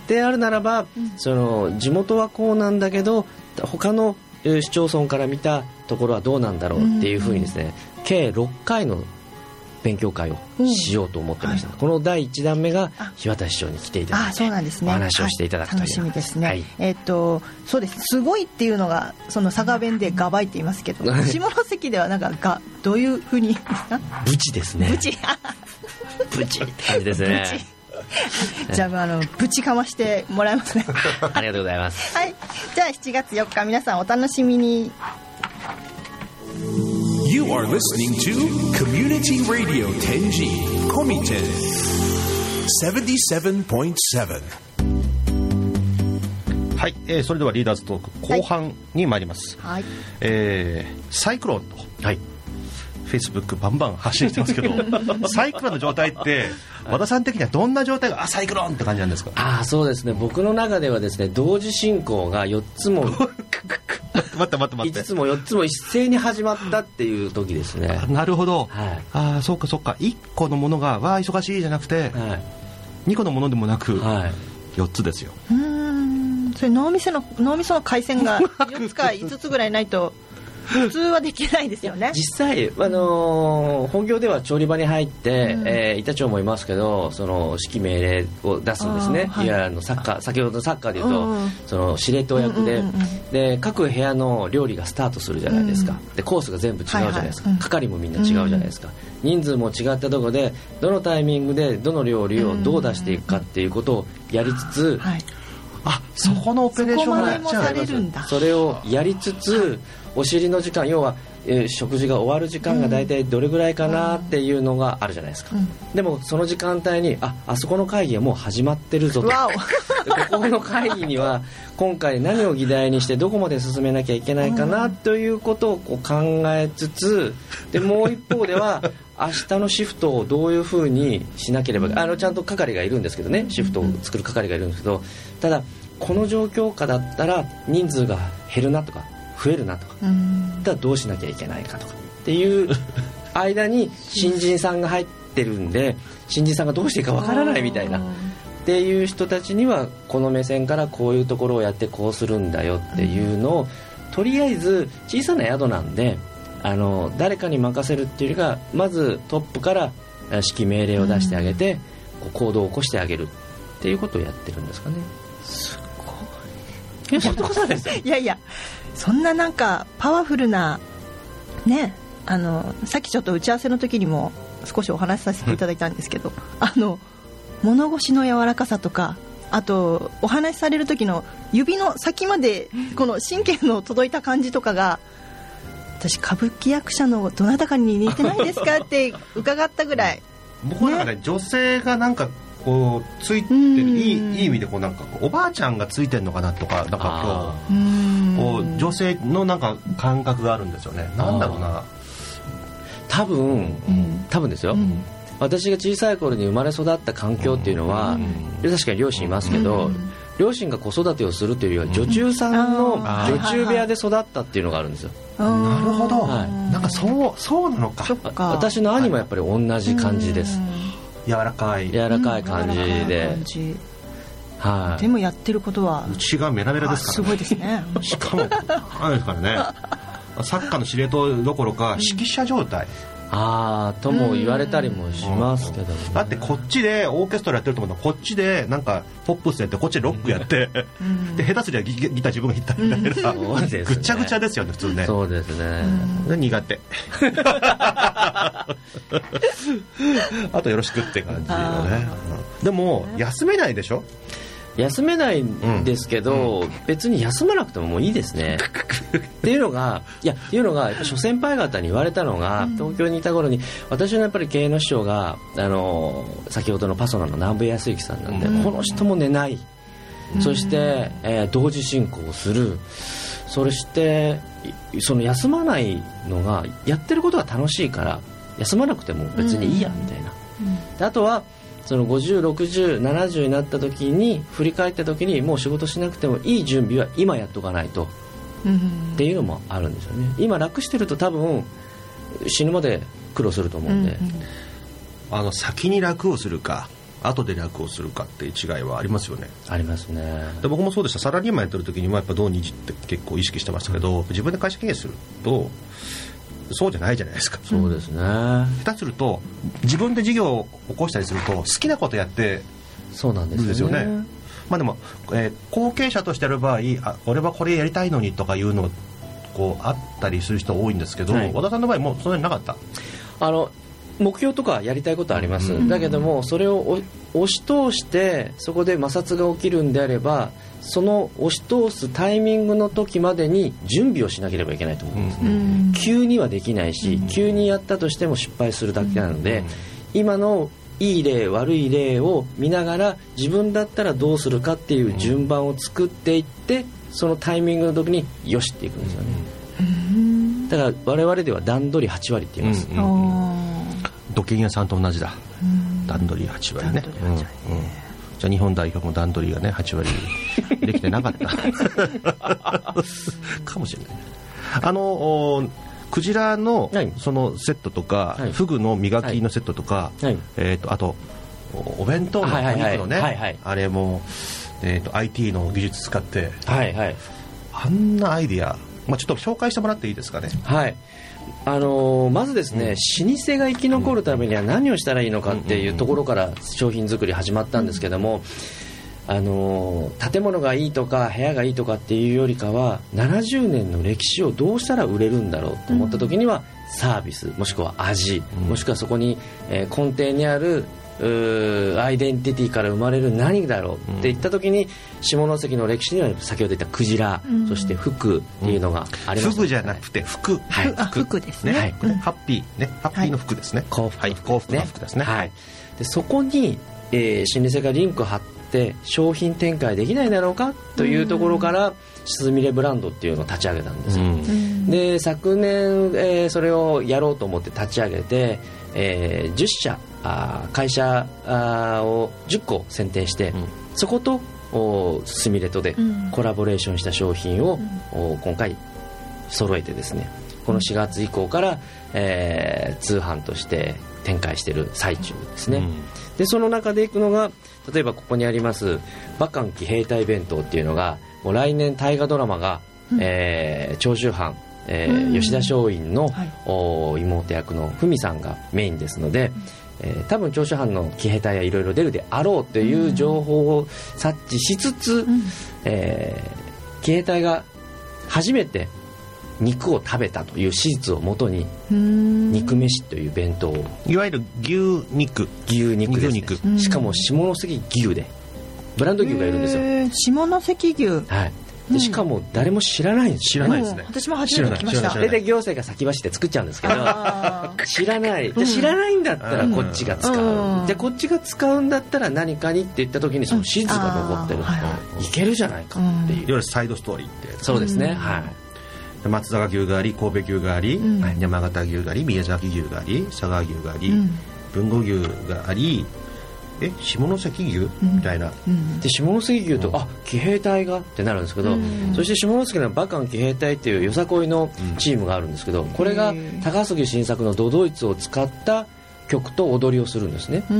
であるならば、うん、その地元はこうなんだけど他の市町村から見たところはどうなんだろうっていうふうにですね、うん、計ろっかいの勉強会をしようと思ってました、うん、はい、このだいいちだんめが日渡市長に来ていただいて、あ、そうなんですね、お話をしていただくという、 はい、楽しみですね、はい、 えー、っとそうです、すごいっていうのがその佐賀弁でガバイって言いますけど下関ではなんかがどういうふうにブチですね、 ブチブチって感じですねじゃあ、あのぶちかましてもらいますねありがとうございます、 はい、じゃあしちがつよっか皆さんお楽しみに。 You are listening to Community Radio テンジー Komiten セブンティーセブンポイントセブン。 はい、えー、それではリーダーズトーク後半に参ります、はい、えー、サイクロンと、はい、フェイスブックバンバン発信してますけどサイクロンの状態って和田さん的にはどんな状態が、あ、サイクロンって感じなんですか？ あ、そうですね、僕の中ではですね、同時進行がよっつも待って待って待っていつつもよっつも一斉に始まったっていう時ですね。 なるほど、 はい、 あ、そうかそうか、いっこのものがわー忙しいじゃなくて、はい、にこのものでもなく、はい、よっつですよ。 うーん、それ脳みその脳みその回線がよっつかいつつぐらいないと普通はできないですよね。 実際、あのー、本業では調理場に入って、うん、えー、板長もいますけど、その指揮命令を出すんですね、はい、いや、あのサッカー、先ほどのサッカーでいうと、うん、その司令塔役で、うんうんうん、で各部屋の料理がスタートするじゃないですか、うん、でコースが全部違うじゃないですか、はいはい、係もみんな違うじゃないですか、うん、人数も違ったところでどのタイミングでどの料理をどう出していくかっていうことをやりつつ、うんうん、はい、 あ、そこのオペレーションがやっちゃう、 それをやりつつお尻の時間、要はえー、食事が終わる時間が大体どれぐらいかなっていうのがあるじゃないですか、うん、でもその時間帯にああそこの会議はもう始まってるぞとでここの会議には今回何を議題にしてどこまで進めなきゃいけないかなということをこう考えつつでもう一方では明日のシフトをどういうふうにしなければあのちゃんと係がいるんですけどねシフトを作る係がいるんですけどただこの状況下だったら人数が減るなとか増えるなとかだどうしなきゃいけないかとかっていう間に新人さんが入ってるんで新人さんがどうしていいかわからないみたいなっていう人たちにはこの目線からこういうところをやってこうするんだよっていうのをとりあえず小さな宿なんであの誰かに任せるっていうよりかまずトップから指揮命令を出してあげてこう行動を起こしてあげるっていうことをやってるんですかね。 すごい。いや、そんなことないですよ。 いやいやそんななんかパワフルなねあのさっきちょっと打ち合わせの時にも少しお話しさせていただいたんですけどあの物腰の柔らかさとかあとお話しされる時の指の先までこの神経の届いた感じとかが私歌舞伎役者のどなたかに似てないですかって伺ったぐらい僕はなんかね、ね女性がなんかこうついてるいい、いい意味でこうなんかおばあちゃんがついてるのかなとかなんか今日こう女性のなんか感覚があるんですよね。なんだろうな多分多分ですよ、うん、私が小さい頃に生まれ育った環境っていうのは、うん、確かに両親いますけど、うん、両親が子育てをするというよりは女中さんの女中部屋で育ったっていうのがあるんですよ。 なるほど、はい、なんかそうそうなの か, か私の兄もやっぱり同じ感じです、はい、 柔らかい柔らかい感じで、 はい、でもやってることはうちがメラメラですから、ね、 すごいですねしかもあれですからねサッカーの司令塔どころか指揮者状態、 あーとも言われたりもしますけど、ね、 だってこっちでオーケストラやってると思うのこっちでなんかポップスやってこっちでロックやってで下手すりゃ ギ, ギター自分が弾いたみたいな、うんね、ぐちゃぐちゃですよね普通ね。 そうですね、 うん、苦手あとよろしくって感じよね。でも休めないでしょ。 休めないんですけど、うん、別に休まなくてももういいですねっていうのがいやっていうのが諸先輩方に言われたのが、うん、東京にいた頃に私のやっぱり経営の師匠があの先ほどのパソナの南部康之さんなんで、うん、この人も寝ない、うん、そして、えー、同時進行をするそしてその休まないのがやってることが楽しいから休まなくても別にいいやみたいな、うん、であとはそのごじゅう、ろくじゅう、ななじゅうになった時に振り返った時にもう仕事しなくてもいい準備は今やっとかないと、うん、っていうのもあるんですよね。今楽してると多分死ぬまで苦労すると思うんで、うんうん、 あの先に楽をするか後で楽をするかっていう違いはありますよね。 ありますね。 で僕もそうでした。サラリーマンやってる時にもやっぱ土日って結構意識してましたけど、うん、自分で会社経営するとそうじゃないじゃないですか。 そうですね。 下手すると自分で事業を起こしたりすると好きなことやってそうなんですよね。 まあでも、えー、後継者としてやる場合あ俺はこれやりたいのにとかいうのこうあったりする人多いんですけど、はい、和田さんの場合もそんなになかった。 あの目標とかやりたいことあります、うん、だけどもそれを押し通してそこで摩擦が起きるんであればその押し通すタイミングの時までに準備をしなければいけないと思うんですね、うん、急にはできないし、うん、急にやったとしても失敗するだけなので、うん、今のいい例悪い例を見ながら自分だったらどうするかっていう順番を作っていってそのタイミングの時によしっていくんですよね、うん、だから我々では段取りはち割って言います、うんうんうん土建屋さんと同じだ、うん、段取りはち割ね、うんうん、じゃあ日本代表も段取りがねはち割できてなかったかもしれない。あのクジラのそのセットとか、はい、フグの磨きのセットとか、はいえー、とあとお弁当のお肉のね、はいはいはい、あれも、えー、と アイティー の技術使って、はいはい、あんなアイディア、まあ、ちょっと紹介してもらっていいですかね。 はいあのー、まずですね、うん、老舗が生き残るためには何をしたらいいのかっていうところから商品作り始まったんですけども、あのー、建物がいいとか部屋がいいとかっていうよりかはななじゅうねんの歴史をどうしたら売れるんだろうと思った時にはサービスもしくは味、うん、もしくはそこに、えー、根底にあるアイデンティティから生まれる何だろうっていった時に、下関の歴史には先ほど言ったクジラ、うん、そして福っていうのがあります、ね、 福じゃなくて福、 はい、福, 福ですね、はい、 ハッピーね、ハッピーの福ですね、 幸福、 はい、幸福の福ですね、 はい、でそこに、えー、老舗がリンクを張って商品展開できないだろうかというところから、しすみれブランドっていうのを立ち上げたんですよ、うん、で昨年、えー、それをやろうと思って立ち上げて、えー、じゅっしゃあ会社あをじゅっこ選定して、うん、そことすみれとでコラボレーションした商品を、うん、今回揃えてですね、このしがつ以降から、えー、通販として展開している最中ですね、うん、でその中でいくのが、例えばここにあります馬漢騎兵隊弁当っていうのが、もう来年大河ドラマが、うん、えー、長州藩、えーうん、吉田松陰の、はい、妹役の文さんがメインですので、うん、えー、多分長州藩の騎兵隊はいろいろ出るであろうという情報を察知しつつ、うん、えー、騎兵隊が初めて肉を食べたという史実をもとに肉飯という弁当を、 いわゆる牛肉牛肉です、ね、肉しかも下関牛でブランド牛がいるんですよ。 下関牛、 はい、でしかも誰も知らないんです知らないですね、 うん、私も初めて聞きました。 大体行政が先走って作っちゃうんですけど知らない、じゃ知らないんだったらこっちが使う、うん、じゃこっちが使うんだったら何かにって言った時にその史実が残ってる、うん、いけるじゃないかっていう、いわゆるサイドストーリーって。 そうですね、うん、はい。 松坂牛があり、神戸牛があり、うん、山形牛があり、宮崎牛があり、佐賀牛があり、うん、豊後牛があり、え下関牛、うん、みたいな、 うん、で下関牛と、うん、あ騎兵隊がってなるんですけど、うん、そして下関の馬漢騎兵隊っていうよさこいのチームがあるんですけど、うん、これが高杉晋作のドドイツを使った曲と踊りをするんですね、うん、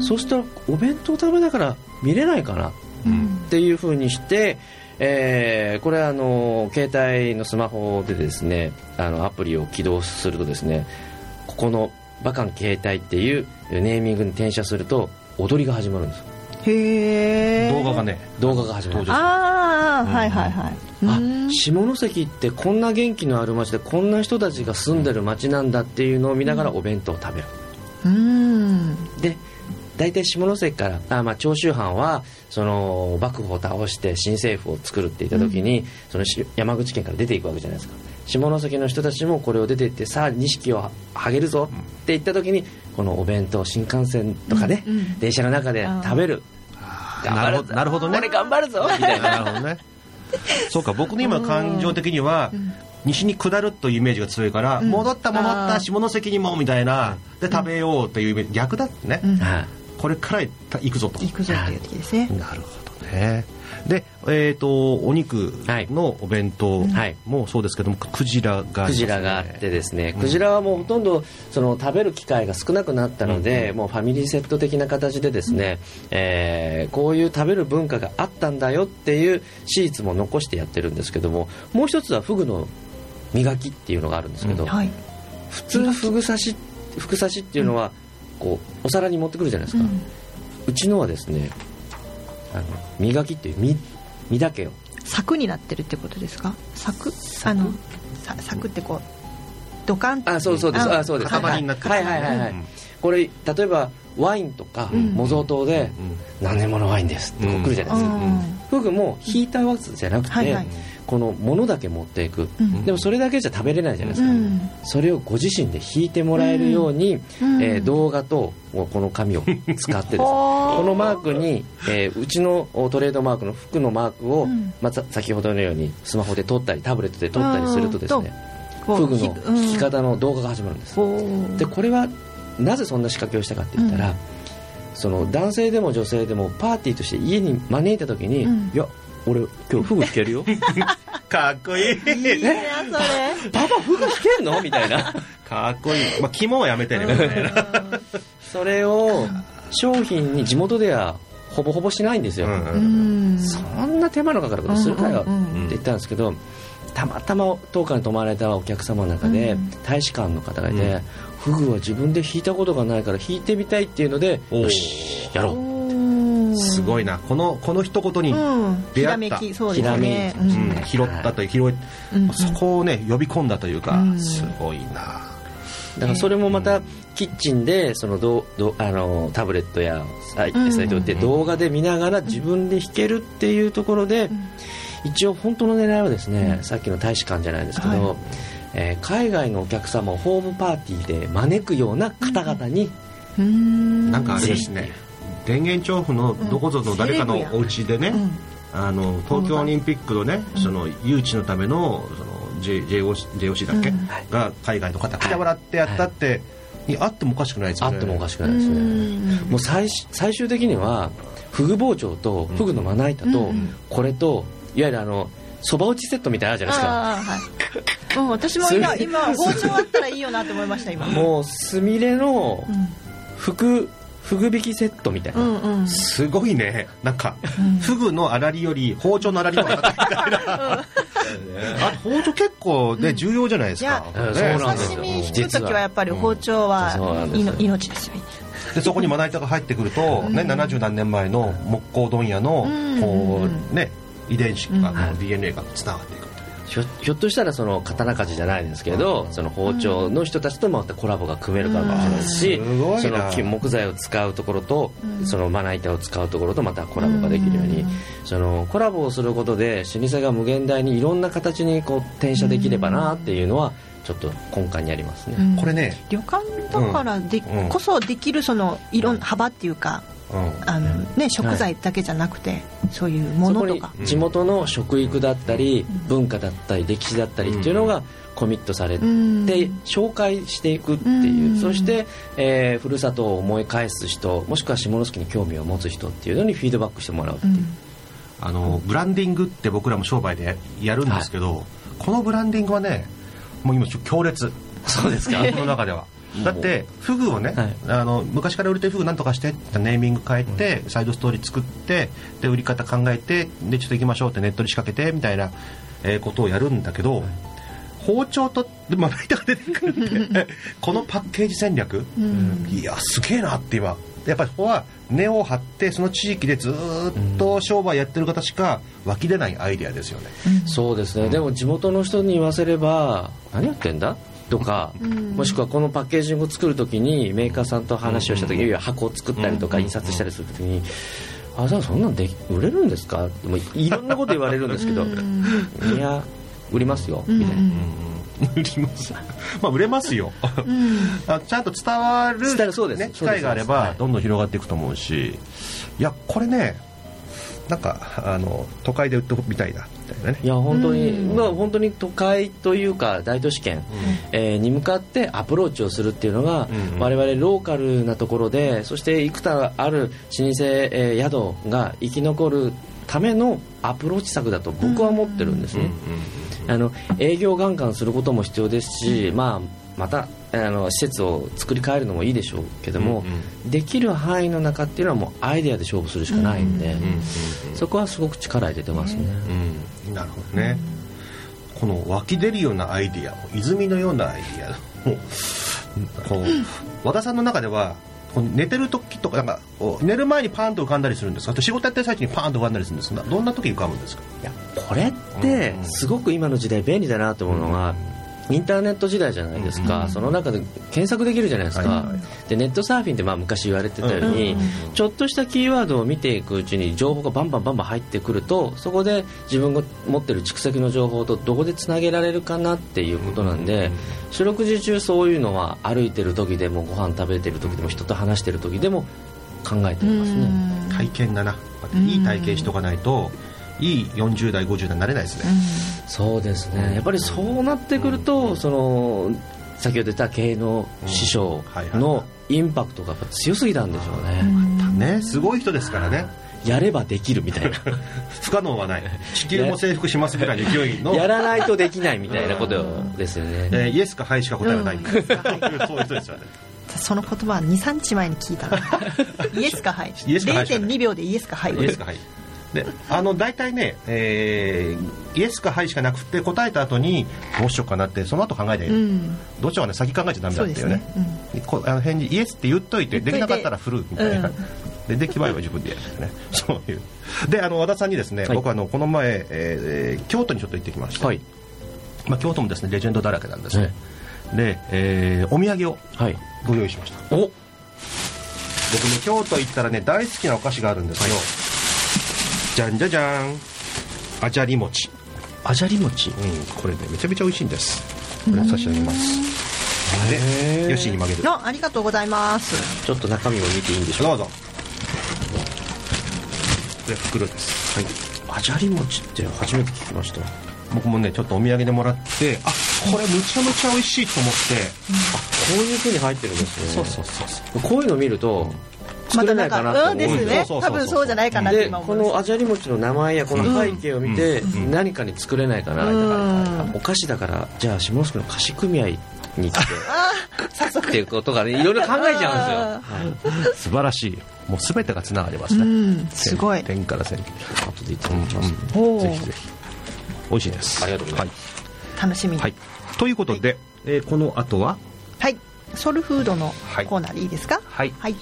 そうしたらお弁当食べながら見れないかな、うん、っていう風にして、えー、これはあの携帯のスマホでですね、あのアプリを起動するとですね、ここの馬漢騎兵隊っていうネーミングに転写すると踊りが始まるんですよ。 へー、 動画がね動画が始まるんです。 ああ、うん、はいはいはい。 あ、下関ってこんな元気のある街でこんな人たちが住んでる街なんだっていうのを見ながらお弁当を食べる。うん、で大体下関からあ、まあ、長州藩はその幕府を倒して新政府を作るって言った時に、うん、その山口県から出ていくわけじゃないですか。下関の人たちもこれを出ていって、さあ錦をはげるぞって言った時に、このお弁当新幹線とかね、うんうん、電車の中で食べる、 頑張る、なるほどね、 俺頑張るぞみたいな。なるほどね。 そうか、僕の今感情的には、うん、西に下るというイメージが強いから、うん、戻った戻った下関にもみたいなで食べようというイメージ、逆だってね、うん、これから行くぞと行くぞっていう時ですね。 なるほどね。で、えーと、お肉のお弁当もそうですけども、クジラがありますね。 クジラがあってですね、クジラはもうほとんどその食べる機会が少なくなったので、うん、もうファミリーセット的な形でですね、うん、えー、こういう食べる文化があったんだよっていう史実も残してやってるんですけども、もう一つはフグの磨きっていうのがあるんですけど、うん、はい、普通フグ刺しフグ刺しっていうのはこうお皿に持ってくるじゃないですか、うん、うちのはですね、あの磨きっていう 身, 身だけを柵になってるってことですか。柵、あの柵ってこうドカンって、 あ、そうそうです、あ、そうです、 塊になってる、 はいはいはいはい、うん、これ例えばワインとか、うん、模造刀で、うん、何年ものワインですってこう来るじゃないですか、うん、フグも引いたわけじゃなくて、はいはい、この物だけ持っていく、うん、でもそれだけじゃ食べれないじゃないですか、うん、それをご自身で引いてもらえるように、うん、えー、動画とこの紙を使ってですねこのマークに、えー、うちのトレードマークの服のマークを、うん、また先ほどのようにスマホで撮ったりタブレットで撮ったりするとですね、フグの引き方の動画が始まるんです、うん、でこれはなぜそんな仕掛けをしたかって言ったら、うん、その男性でも女性でもパーティーとして家に招いた時に、うん、いや俺今日フグ弾けるよかっこいい、 いいなそれパパフグ弾けんのみたいなかっこいい、まあ、肝はやめてね、 それを商品に地元ではほぼほぼしないんですよ、うん、そんな手間のかかることするかよって言ったんですけど、たまたま当館に泊まられたお客様の中で、うん、大使館の方がいて、うん、フグは自分で引いたことがないから引いてみたいっていうので、よしやろう、 すごいな、このこの一言に出会った、うん、 そうですね、 うん、拾ったという拾い、うん、そこをね呼び込んだというか、うん、すごいな。 だからそれもまたキッチンでそのどどあのタブレットやサイトって動画で見ながら自分で弾けるっていうところで、一応本当の狙いはですね、さっきの大使館じゃないですけど、はい、えー、海外のお客様をホームパーティーで招くような方々に、 うん、なんかあれですね、電源調布のどこぞの誰かのお家でね、うん、あの東京オリンピックのね、うん、その誘致のためのその J- ジェイオーシー だっけ、うん、が海外の方来てもらってやったって、はいはい、にあってもおかしくないですよね。 あってもおかしくないですね。もう 最, 最終的にはフグ包丁とフグのまな板とこれといわゆるあのそば打ちセットみたいなのあるじゃないですか。 あ、はい、うん、私も今今包丁あったらいいよなって思いました今。 もうすみれの服、フグ引きセットみたいな、うんうん、 すごいね。なんか、うん、フグの粗利より包丁の粗利の方が高いみたいな、うん、あと包丁結構、ね、うん、重要じゃないですか。 いや、ね、そうなんですよ。刺身引くときはやっぱり包丁は、うん、命ですよ。 でそこにまな板が入ってくると、ね、ななじゅう何年前の木工問屋のこう、ね、遺伝子が、うん、ディーエヌエー がつながっていく。 ひ ょ, ひょっとしたらその刀鍛冶じゃないんですけど、その包丁の人たちとまたコラボが組めるかもしれないし、うん、その木材を使うところと、うん、そのまな板を使うところとまたコラボができるように、うん、そのコラボをすることで老舗が無限大にいろんな形にこう転写できればなっていうのはちょっと根幹にありますね、うん、 これね旅館だからで、うん、こそできるそのいろんな幅っていうか、うん、あのね、食材だけじゃなくて、はい、そういうものとか地元の食育だったり、うん、文化だったり歴史だったりっていうのがコミットされて、うん、紹介していくっていう、うん、そして、えー、ふるさとを思い返す人もしくは下関に興味を持つ人っていうのにフィードバックしてもらうっていう、うん、 あのブランディングって僕らも商売でやるんですけど、はい、このブランディングはねもう今強烈。 そうですか。 この中ではだってフグをね、はい、あの昔から売れてるフグなんとかしてネーミング変えて、うん、サイドストーリー作ってで売り方考えてでちょっと行きましょうってネットに仕掛けてみたいな、えー、ことをやるんだけど、はい、包丁とまな板が出てくるってこのパッケージ戦略、うん、いやすげえなって今やっぱりそこは根を張ってその地域でずっと商売やってる方しか湧き出ないアイデアですよね、 うん、そうですね、うん、でも地元の人に言わせれば何やってんだとか、うん、もしくはこのパッケージングを作るときにメーカーさんと話をしたときに、うん、箱を作ったりとか印刷したりするときに、うん、あ、じゃあそんなんで売れるんですかってもういろんなこと言われるんですけど、うん、いや売りますよ、うん、みたいな、うん、 売りますまあ売れますよ、うん、ちゃんと伝わる、 伝そうです、 ね、機会があればどんどん広がっていくと思うし、いやこれねなんかあの都会で売ってみたいなみたいなね。 いや本当に、まあ、本当に都会というか大都市圏、うんえー、に向かってアプローチをするっていうのが、うんうん、我々ローカルなところでそして幾多ある老舗、えー、宿が生き残るためのアプローチ策だと僕は思ってるんですね、うんうん、あの営業ガンガンすることも必要ですし、うんまあまたあの施設を作り変えるのもいいでしょうけども、うんうん、できる範囲の中っていうのはもうアイデアで勝負するしかないんで、うんうんうんうん、そこはすごく力入れてますね、 うんうん、なるほどね、うん、この湧き出るようなアイデア泉のようなアイデアもこう和田さんの中ではこう寝てる時とかなんか寝る前にパーンと浮かんだりするんですか？あと仕事やってる最中にパーンと浮かんだりするんですか？どんな時に浮かぶんですか？ いやこれってすごく今の時代便利だなと思うのが、うんインターネット時代じゃないですか、うん、その中で検索できるじゃないですか、はいはい、でネットサーフィンってまあ昔言われてたように、うん、ちょっとしたキーワードを見ていくうちに情報がバンバンバンバン入ってくるとそこで自分が持ってる蓄積の情報とどこでつなげられるかなっていうことなんで、うん、四六時中そういうのは歩いてる時でもご飯食べてる時でも人と話してる時でも考えていますね。 体験だな、いい体験しとかないといいよんじゅう代ごじゅう代になれないですね、 うん、そうですねやっぱりそうなってくると、うん、その先ほど言った経営の師匠のインパクトが強すぎたんでしょうね、 うんねすごい人ですからねやればできるみたいな不可能はない地球も征服しますぐらいの勢いのやらないとできないみたいなことですよね、 えー、イエスかハイしか答えはない、うん、そういう人ですよねその言葉は にさんにちまえに聞いたのイエスかハイ れいてんにびょうでイエスかハイイエスかハイであの大体ね、えー、イエスかハイしかなくて答えた後にどうしようかなってその後考えて、うん、どっちはね先考えちゃダメだったよね、ねうん、あの返事イエスって言っといてできなかったら振るみたいな、うん、でできばえは自分でやるんですねそういうであの和田さんにですね、はい、僕はあのこの前、えー、京都にちょっと行ってきました、はいまあ、京都もですねレジェンドだらけなんですね、 で、えー、お土産をご用意しました、はい、お僕ね京都行ったらね大好きなお菓子があるんですよ、はい、じゃんじゃじゃんあじゃり餅あじゃり餅、 うん、これねめちゃめちゃ美味しいんです。これ差し上げます。で、よしに曲げる。 あ、ありがとうございます。 ちょっと中身を見ていいんでしょうか。 どうぞ。これ袋です。 はい。あじゃり餅って初めて聞きました。 僕もねちょっとお土産でもらって、あ、これむちゃむちゃ美味しいと思って、 うん、あ、こういう風に入ってるんですね。 そうそうそうそう。 こういうの見ると。作れないかなと思う、 ま、ですね。多分そうじゃないかなって今思います。でこのあじゃり餅の名前やこの背景を見て、うん、何かに作れないかな、うん、お菓子だからじゃあ下関の菓子組合に行って早速っていうことがねいろいろ考えちゃうんですよ、はい、 素晴らしい。もう全てがつながりますね、 うん、すごい。 点から線後でいただきます、 うん、ぜひぜひ美味しいです。 ありがとうございます、 はい、楽しみに、 はい、ということで、はい、えー、この後ははいソウルフードのコーナーでいいですか。 はい、 はい、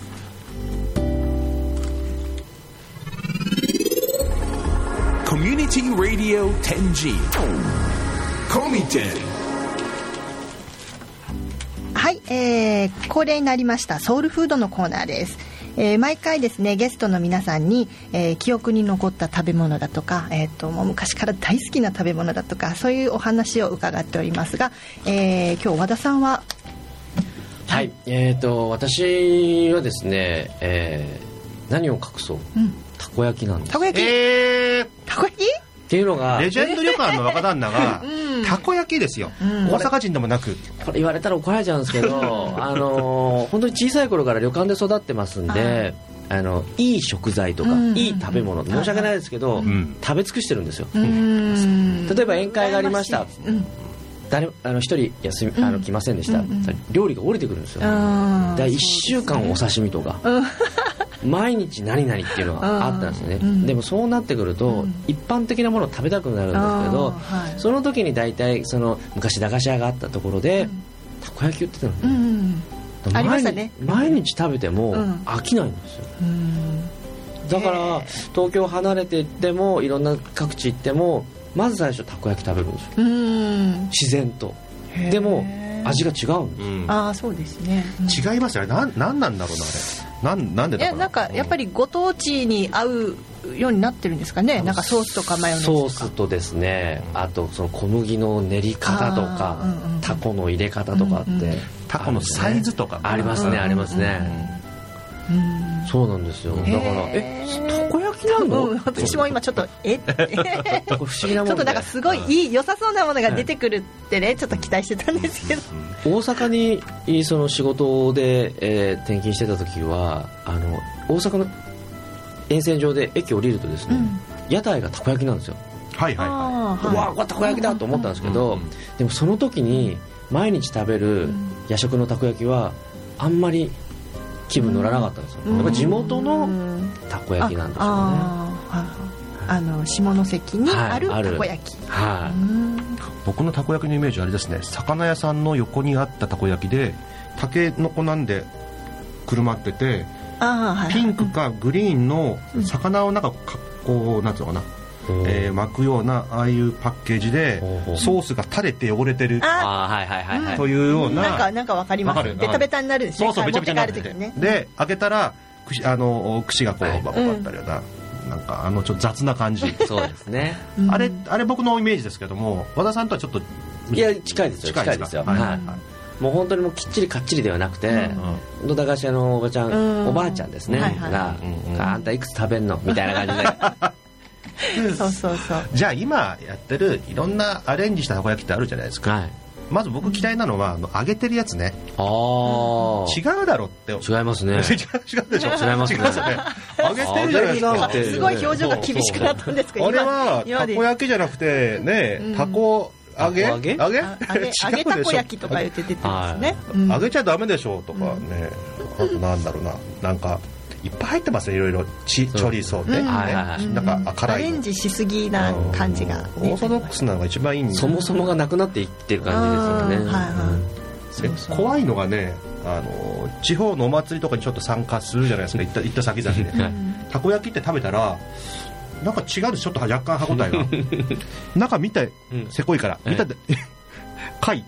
コミュニティラディオ テンジー コミテン。 はい、えー、恒例になりましたソウルフードのコーナーです。えー、毎回ですねゲストの皆さんに、えー、記憶に残った食べ物だとか、えー、ともう昔から大好きな食べ物だとかそういうお話を伺っておりますが、えー、今日和田さんははい、えー、と私はですね、えー、何を隠そう、うん、たこ焼きなんです。 たこ焼き、 えー、 たこ焼きっていうのがレジェンド旅館の若旦那が、うん、たこ焼きですよ、うん、大阪人でもなく。 これ言われたら怒られちゃうんですけどあの本当に小さい頃から旅館で育ってますんで、あのいい食材とか、うん、いい食べ物、申し訳ないですけど、うん、食べ尽くしてるんですよ、うん、例えば宴会がありました、うん、誰あの一人休みあの来ませんでした、うん、料理が降りてくるんですよ、でいっしゅうかんお刺身とか、毎日何々っていうのがあったんですよね、うん、でもそうなってくると、うん、一般的なものを食べたくなるんですけど、はい、その時に大体その昔駄菓子屋があったところで、うん、たこ焼き売ってたので、うんうん、 ありましたね。 毎日食べても飽きないんですよ、うん、だから東京離れていってもいろんな各地行ってもまず最初たこ焼き食べるんですよ、うん、自然と。でも味が違うんです、 うん、ああそうですね、 うん、違いますよね。な、なんなんだろうなあれ。なん、なんでだろう。 いやなんかやっぱりご当地に合うようになってるんですかね。なんかソースとかマヨネーズとかソースとですね、あとその小麦の練り方とか、うんうん、タコの入れ方とかって、うんうん、 タコのサイズとかありますね、ありますね、うんうん、そうなんですよ。だからえたこ焼きなの、 うん、私も今ちょっとえ不思議なもんでちょっとなんかすごいいい良さそうなものが出てくるってね、ちょっと期待してたんですけど、 大阪にその仕事で、えー、転勤してた時はあの大阪の沿線上で駅降りるとですね、うん、屋台がたこ焼きなんですよ。 はいはいはい。 うわこれたこ焼きだと思ったんですけど、うんうん、でもその時に毎日食べる夜食のたこ焼きはあんまり気分乗らなかったんですよ、うん、やっぱ地元のたこ焼きなんですよね。 ああの下関にあるたこ焼き、 はいはい、 僕のたこ焼きのイメージはあれですね、魚屋さんの横にあったたこ焼きでタケノコなんでくるまってて、 あ、はい、 ピンクかグリーンの魚をなんかこうなんていうのかな、えー、巻くようなああいうパッケージでソースが垂れて汚れてるというような、 なんかなんかわかります。ベタベタになるんですね。 そうそうベタベタになってて、ね、で開けたら串あの串がこうバババったりような、うん、なんかあのちょっと雑な感じ。 そうですね。 あれあれ僕のイメージですけども、和田さんとはちょっといや近いですよ。近いですよ。はい、はい、もう本当にもうきっちりかっちりではなくて、うん、駄菓子屋のおばちゃん、うん、おばあちゃんですね、はいはい、が、うん、あんたいくつ食べんのみたいな感じでそうそうそう。 じゃあ今やってるいろんなアレンジしたたこ焼きってあるじゃないですか、はい、まず僕嫌いなのは、うん、あの揚げてるやつね。 ああ違うだろって。 違いますね。違う違うでしょ。 違いますね。 揚げてるじゃないですか。 すごい表情が厳しくなったんですけど、 あれはたこ焼きじゃなくてね、うん、たこ揚げ揚げ揚げ揚げたこ焼きとか言って出てますね、 うん、揚げちゃダメでしょとかね、うん、あとなんだろうな、なんかいっぱい入ってますね、いろいろチチョリソーね、うん、なんか辛いアレンジしすぎな感じが、ね、 オーソドックスなのが一番いいんで、 そもそもがなくなっていってる感じですよね、はいはい、 うん、そうそう、怖いのがね、あの地方のお祭りとかにちょっと参加するじゃないですか、行った行った先々で、うん、たこ焼きって食べたらなんか違うでちょっと若干歯応えが中見て、うん、せこいから見たで、うん、貝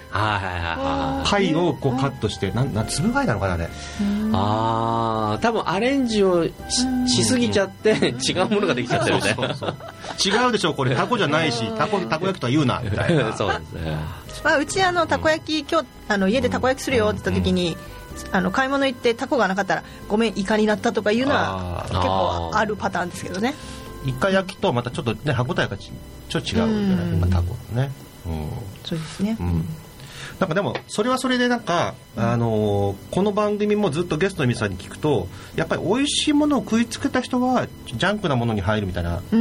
はいはいはい。 貝をこうカットしてなんなん粒貝なのかなあれ。 ああ、多分アレンジを し, しすぎちゃって違うものができちゃってるみたいな。 そうそう違うでしょこれタコじゃないし、タコたこ焼きとは言うなみたいな。 そうですね。 まあ、うちあのたこ焼き今日あの家でたこ焼きするよって言った時に、うん、あの買い物行ってタコがなかったらごめんイカになったとかいうのは結構あるパターンですけどね。 イカ焼きとまたちょっとね歯応えがちちょっと違うじゃないですか、タコのね、うん、 そうですね、 うんなんかでもそれはそれでなんか、あのー、この番組もずっとゲストの皆さんに聞くとやっぱり美味しいものを食いつけた人はジャンクなものに入るみたいな、うん、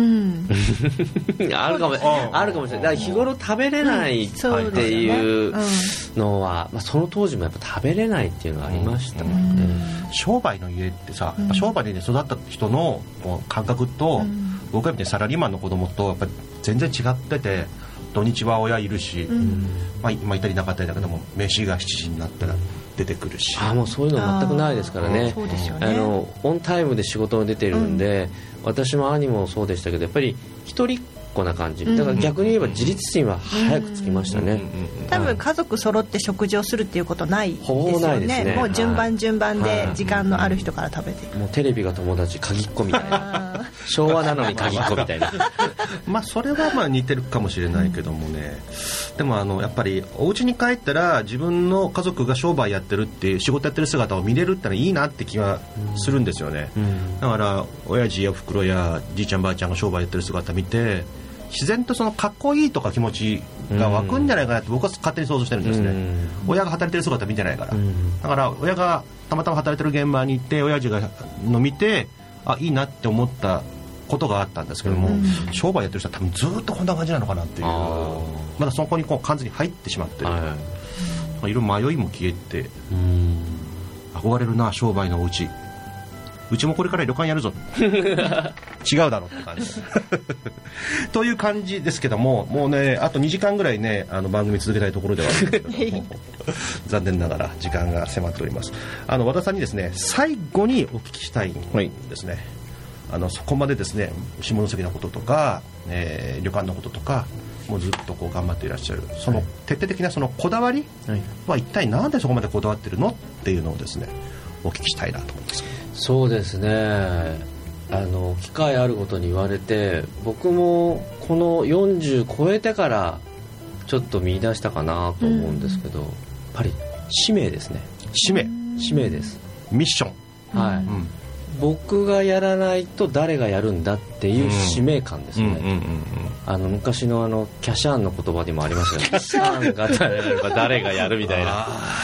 あるかもあるかもしれない。だから日頃食べれないっていうのは、まあ、その当時もやっぱ食べれないっていうのはありましたもんね、 うん、商売の家ってさ、うん、商売で、ね、育った人の感覚と、うん、僕が見てサラリーマンの子供とやっぱり全然違ってて土日は親いるし、うんまあ、まあいたりなかったりだけども飯がしちじになったら出てくるし、 あもうそういうの全くないですからね。 そうですよね。 あのオンタイムで仕事に出てるんで、うん、私も兄もそうでしたけどやっぱり一人っ子な感じだから逆に言えば自立心は早くつきましたね、うんうんうん、 多分家族揃って食事をするっていうことないですよね。 ほぼないですね。 もう順番順番で時間のある人から食べて、はい、 もうテレビが友達鍵っ子みたいな昭和なのに鍵っ子みたいなまあそれはまあ似てるかもしれないけどもね、うん、でもあのやっぱりお家に帰ったら自分の家族が商売やってるっていう仕事やってる姿を見れるってのはいいなって気がするんですよね、うんうん、だから親父や袋やじいちゃんばあちゃんが商売やってる姿見て自然とそのかっこいいとか気持ちが湧くんじゃないかなって僕は勝手に想像してるんですね、うん、親が働いてる姿見てないから、うん、だから親がたまたま働いてる現場に行って親父がの見てあいいなって思ったことがあったんですけども、うん、商売やってる人は多分ずっとこんな感じなのかなっていうまだそこにこう完全に入ってしまってる、はいまあ、いろいろ迷いも消えて、うん、憧れるな商売のお家うちもこれから旅館やるぞ違うだろって感じという感じですけどももうねあとにじかんぐらいねあの番組続けたいところではあるんですけども残念ながら時間が迫っております。あの和田さんにですね最後にお聞きしたいんですね、はい、あのそこまでですね下関のこととか、えー、旅館のこととかもうずっとこう頑張っていらっしゃるその徹底的なそのこだわりは一体なんでそこまでこだわってるのっていうのをですねお聞きしたいなと思うんですけど。 そうですねあの機会あることに言われて僕もこのよんじゅう超えてからちょっと見出したかなと思うんですけど、うん、やっぱり使命ですね。 使命使命です。 ミッション、 はい、うん、僕がやらないと誰がやるんだっていう使命感ですね。あの昔のあのキャシャーンの言葉にもありましたよねキャシャーンが誰がやれば誰がやるみたいな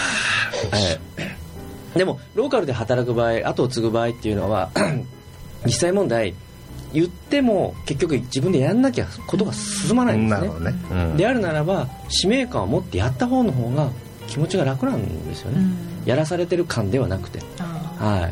でもローカルで働く場合後を継ぐ場合っていうのは実際問題言っても結局自分でやんなきゃことが進まないんですね。なるほどね、うん、であるならば使命感を持ってやった方の方が気持ちが楽なんですよね、うん、やらされてる感ではなくて、はい、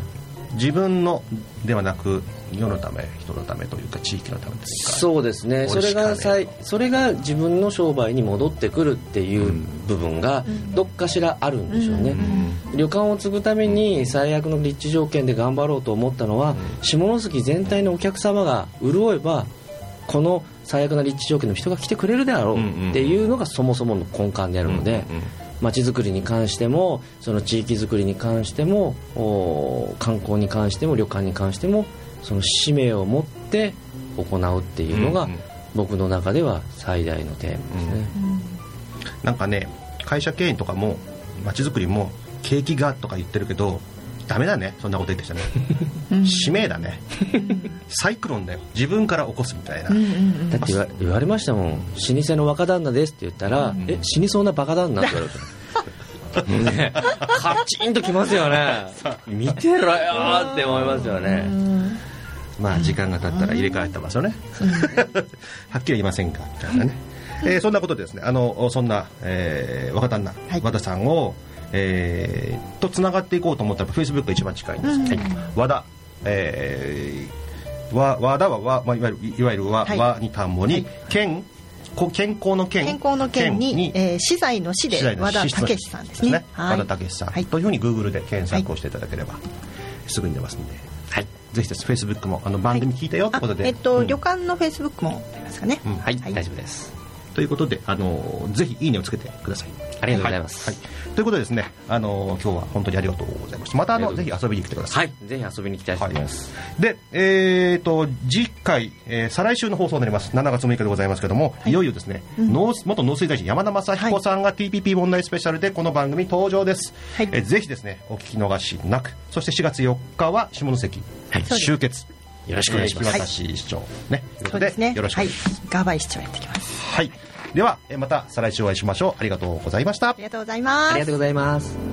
自分のではなく世のため人のためというか地域のためというかそうですねそれがそれが自分の商売に戻ってくるっていう部分がどっかしらあるんでしょうね、うんうん、旅館を継ぐために最悪の立地条件で頑張ろうと思ったのは、うん、下関全体のお客様が潤えばこの最悪な立地条件の人が来てくれるであろうっていうのがそもそもの根幹であるので、うんうんうん街づくりに関してもその地域づくりに関しても観光に関しても旅館に関してもその使命を持って行うっていうのが僕の中では最大のテーマですね、うんうん、 なんかね会社経営とかも街づくりも景気がとか言ってるけどダメだねそんなこと言ってきたね使命だねサイクロンだよ自分から起こすみたいな、うんうんうん、 だって言 わ, 言われましたもん老舗の若旦那ですって言ったら、うんうん、え死にそうなバカ旦那って言われたね、カチンときますよね見てろよって思いますよね。 まあ時間が経ったら入れ替えてますよねはっきり言いませんかみたいなね、えー、そんなことでですねあのそんな、えー、若旦那、はい、和田さんをえー、とつながっていこうと思ったら Facebook が一番近いんですけど、うんはい、和田、えー、和, 和田は和、まあ、いわゆるいわゆる和、はい、和に田んぼに、はい、健健康の健健康の健に、にえー、資材の資で和田武さんですね、 はい、和田武さん、はい、というふうに Google で検索をしていただければ、はい、すぐに出ますので、はい、ぜひです Facebook もあの番組聞いたよってことで、 はいえっとうん、旅館の Facebook もありますかね、 うんはいはい、大丈夫です。 ということで、あのぜひいいねをつけてください。 ありがとうございます、 はいはい、ということでですね、あの今日は本当にありがとうございました。またあのぜひ遊びに来てください。 はい、ぜひ遊びに来たいと思います、 はい、で、えーと次回、えー、再来週の放送になります。しちがつむいかでございますけども、はい、いよいよですね、うん、農元農水大臣山田正彦さんが ティーピーピー 問題スペシャルでこの番組登場です、はい、えー、ぜひですねお聞き逃しなく。そしてしがつよっかは下関、はい、集結よろしくお願いします。 木渡市長、ね、ということで、ね、 よろしくお願いします。 はい、ガーバイ市長やってきます。 はい、ではまた再来週お会いしましょう。ありがとうございました。 ありがとうございます。 ありがとうございます。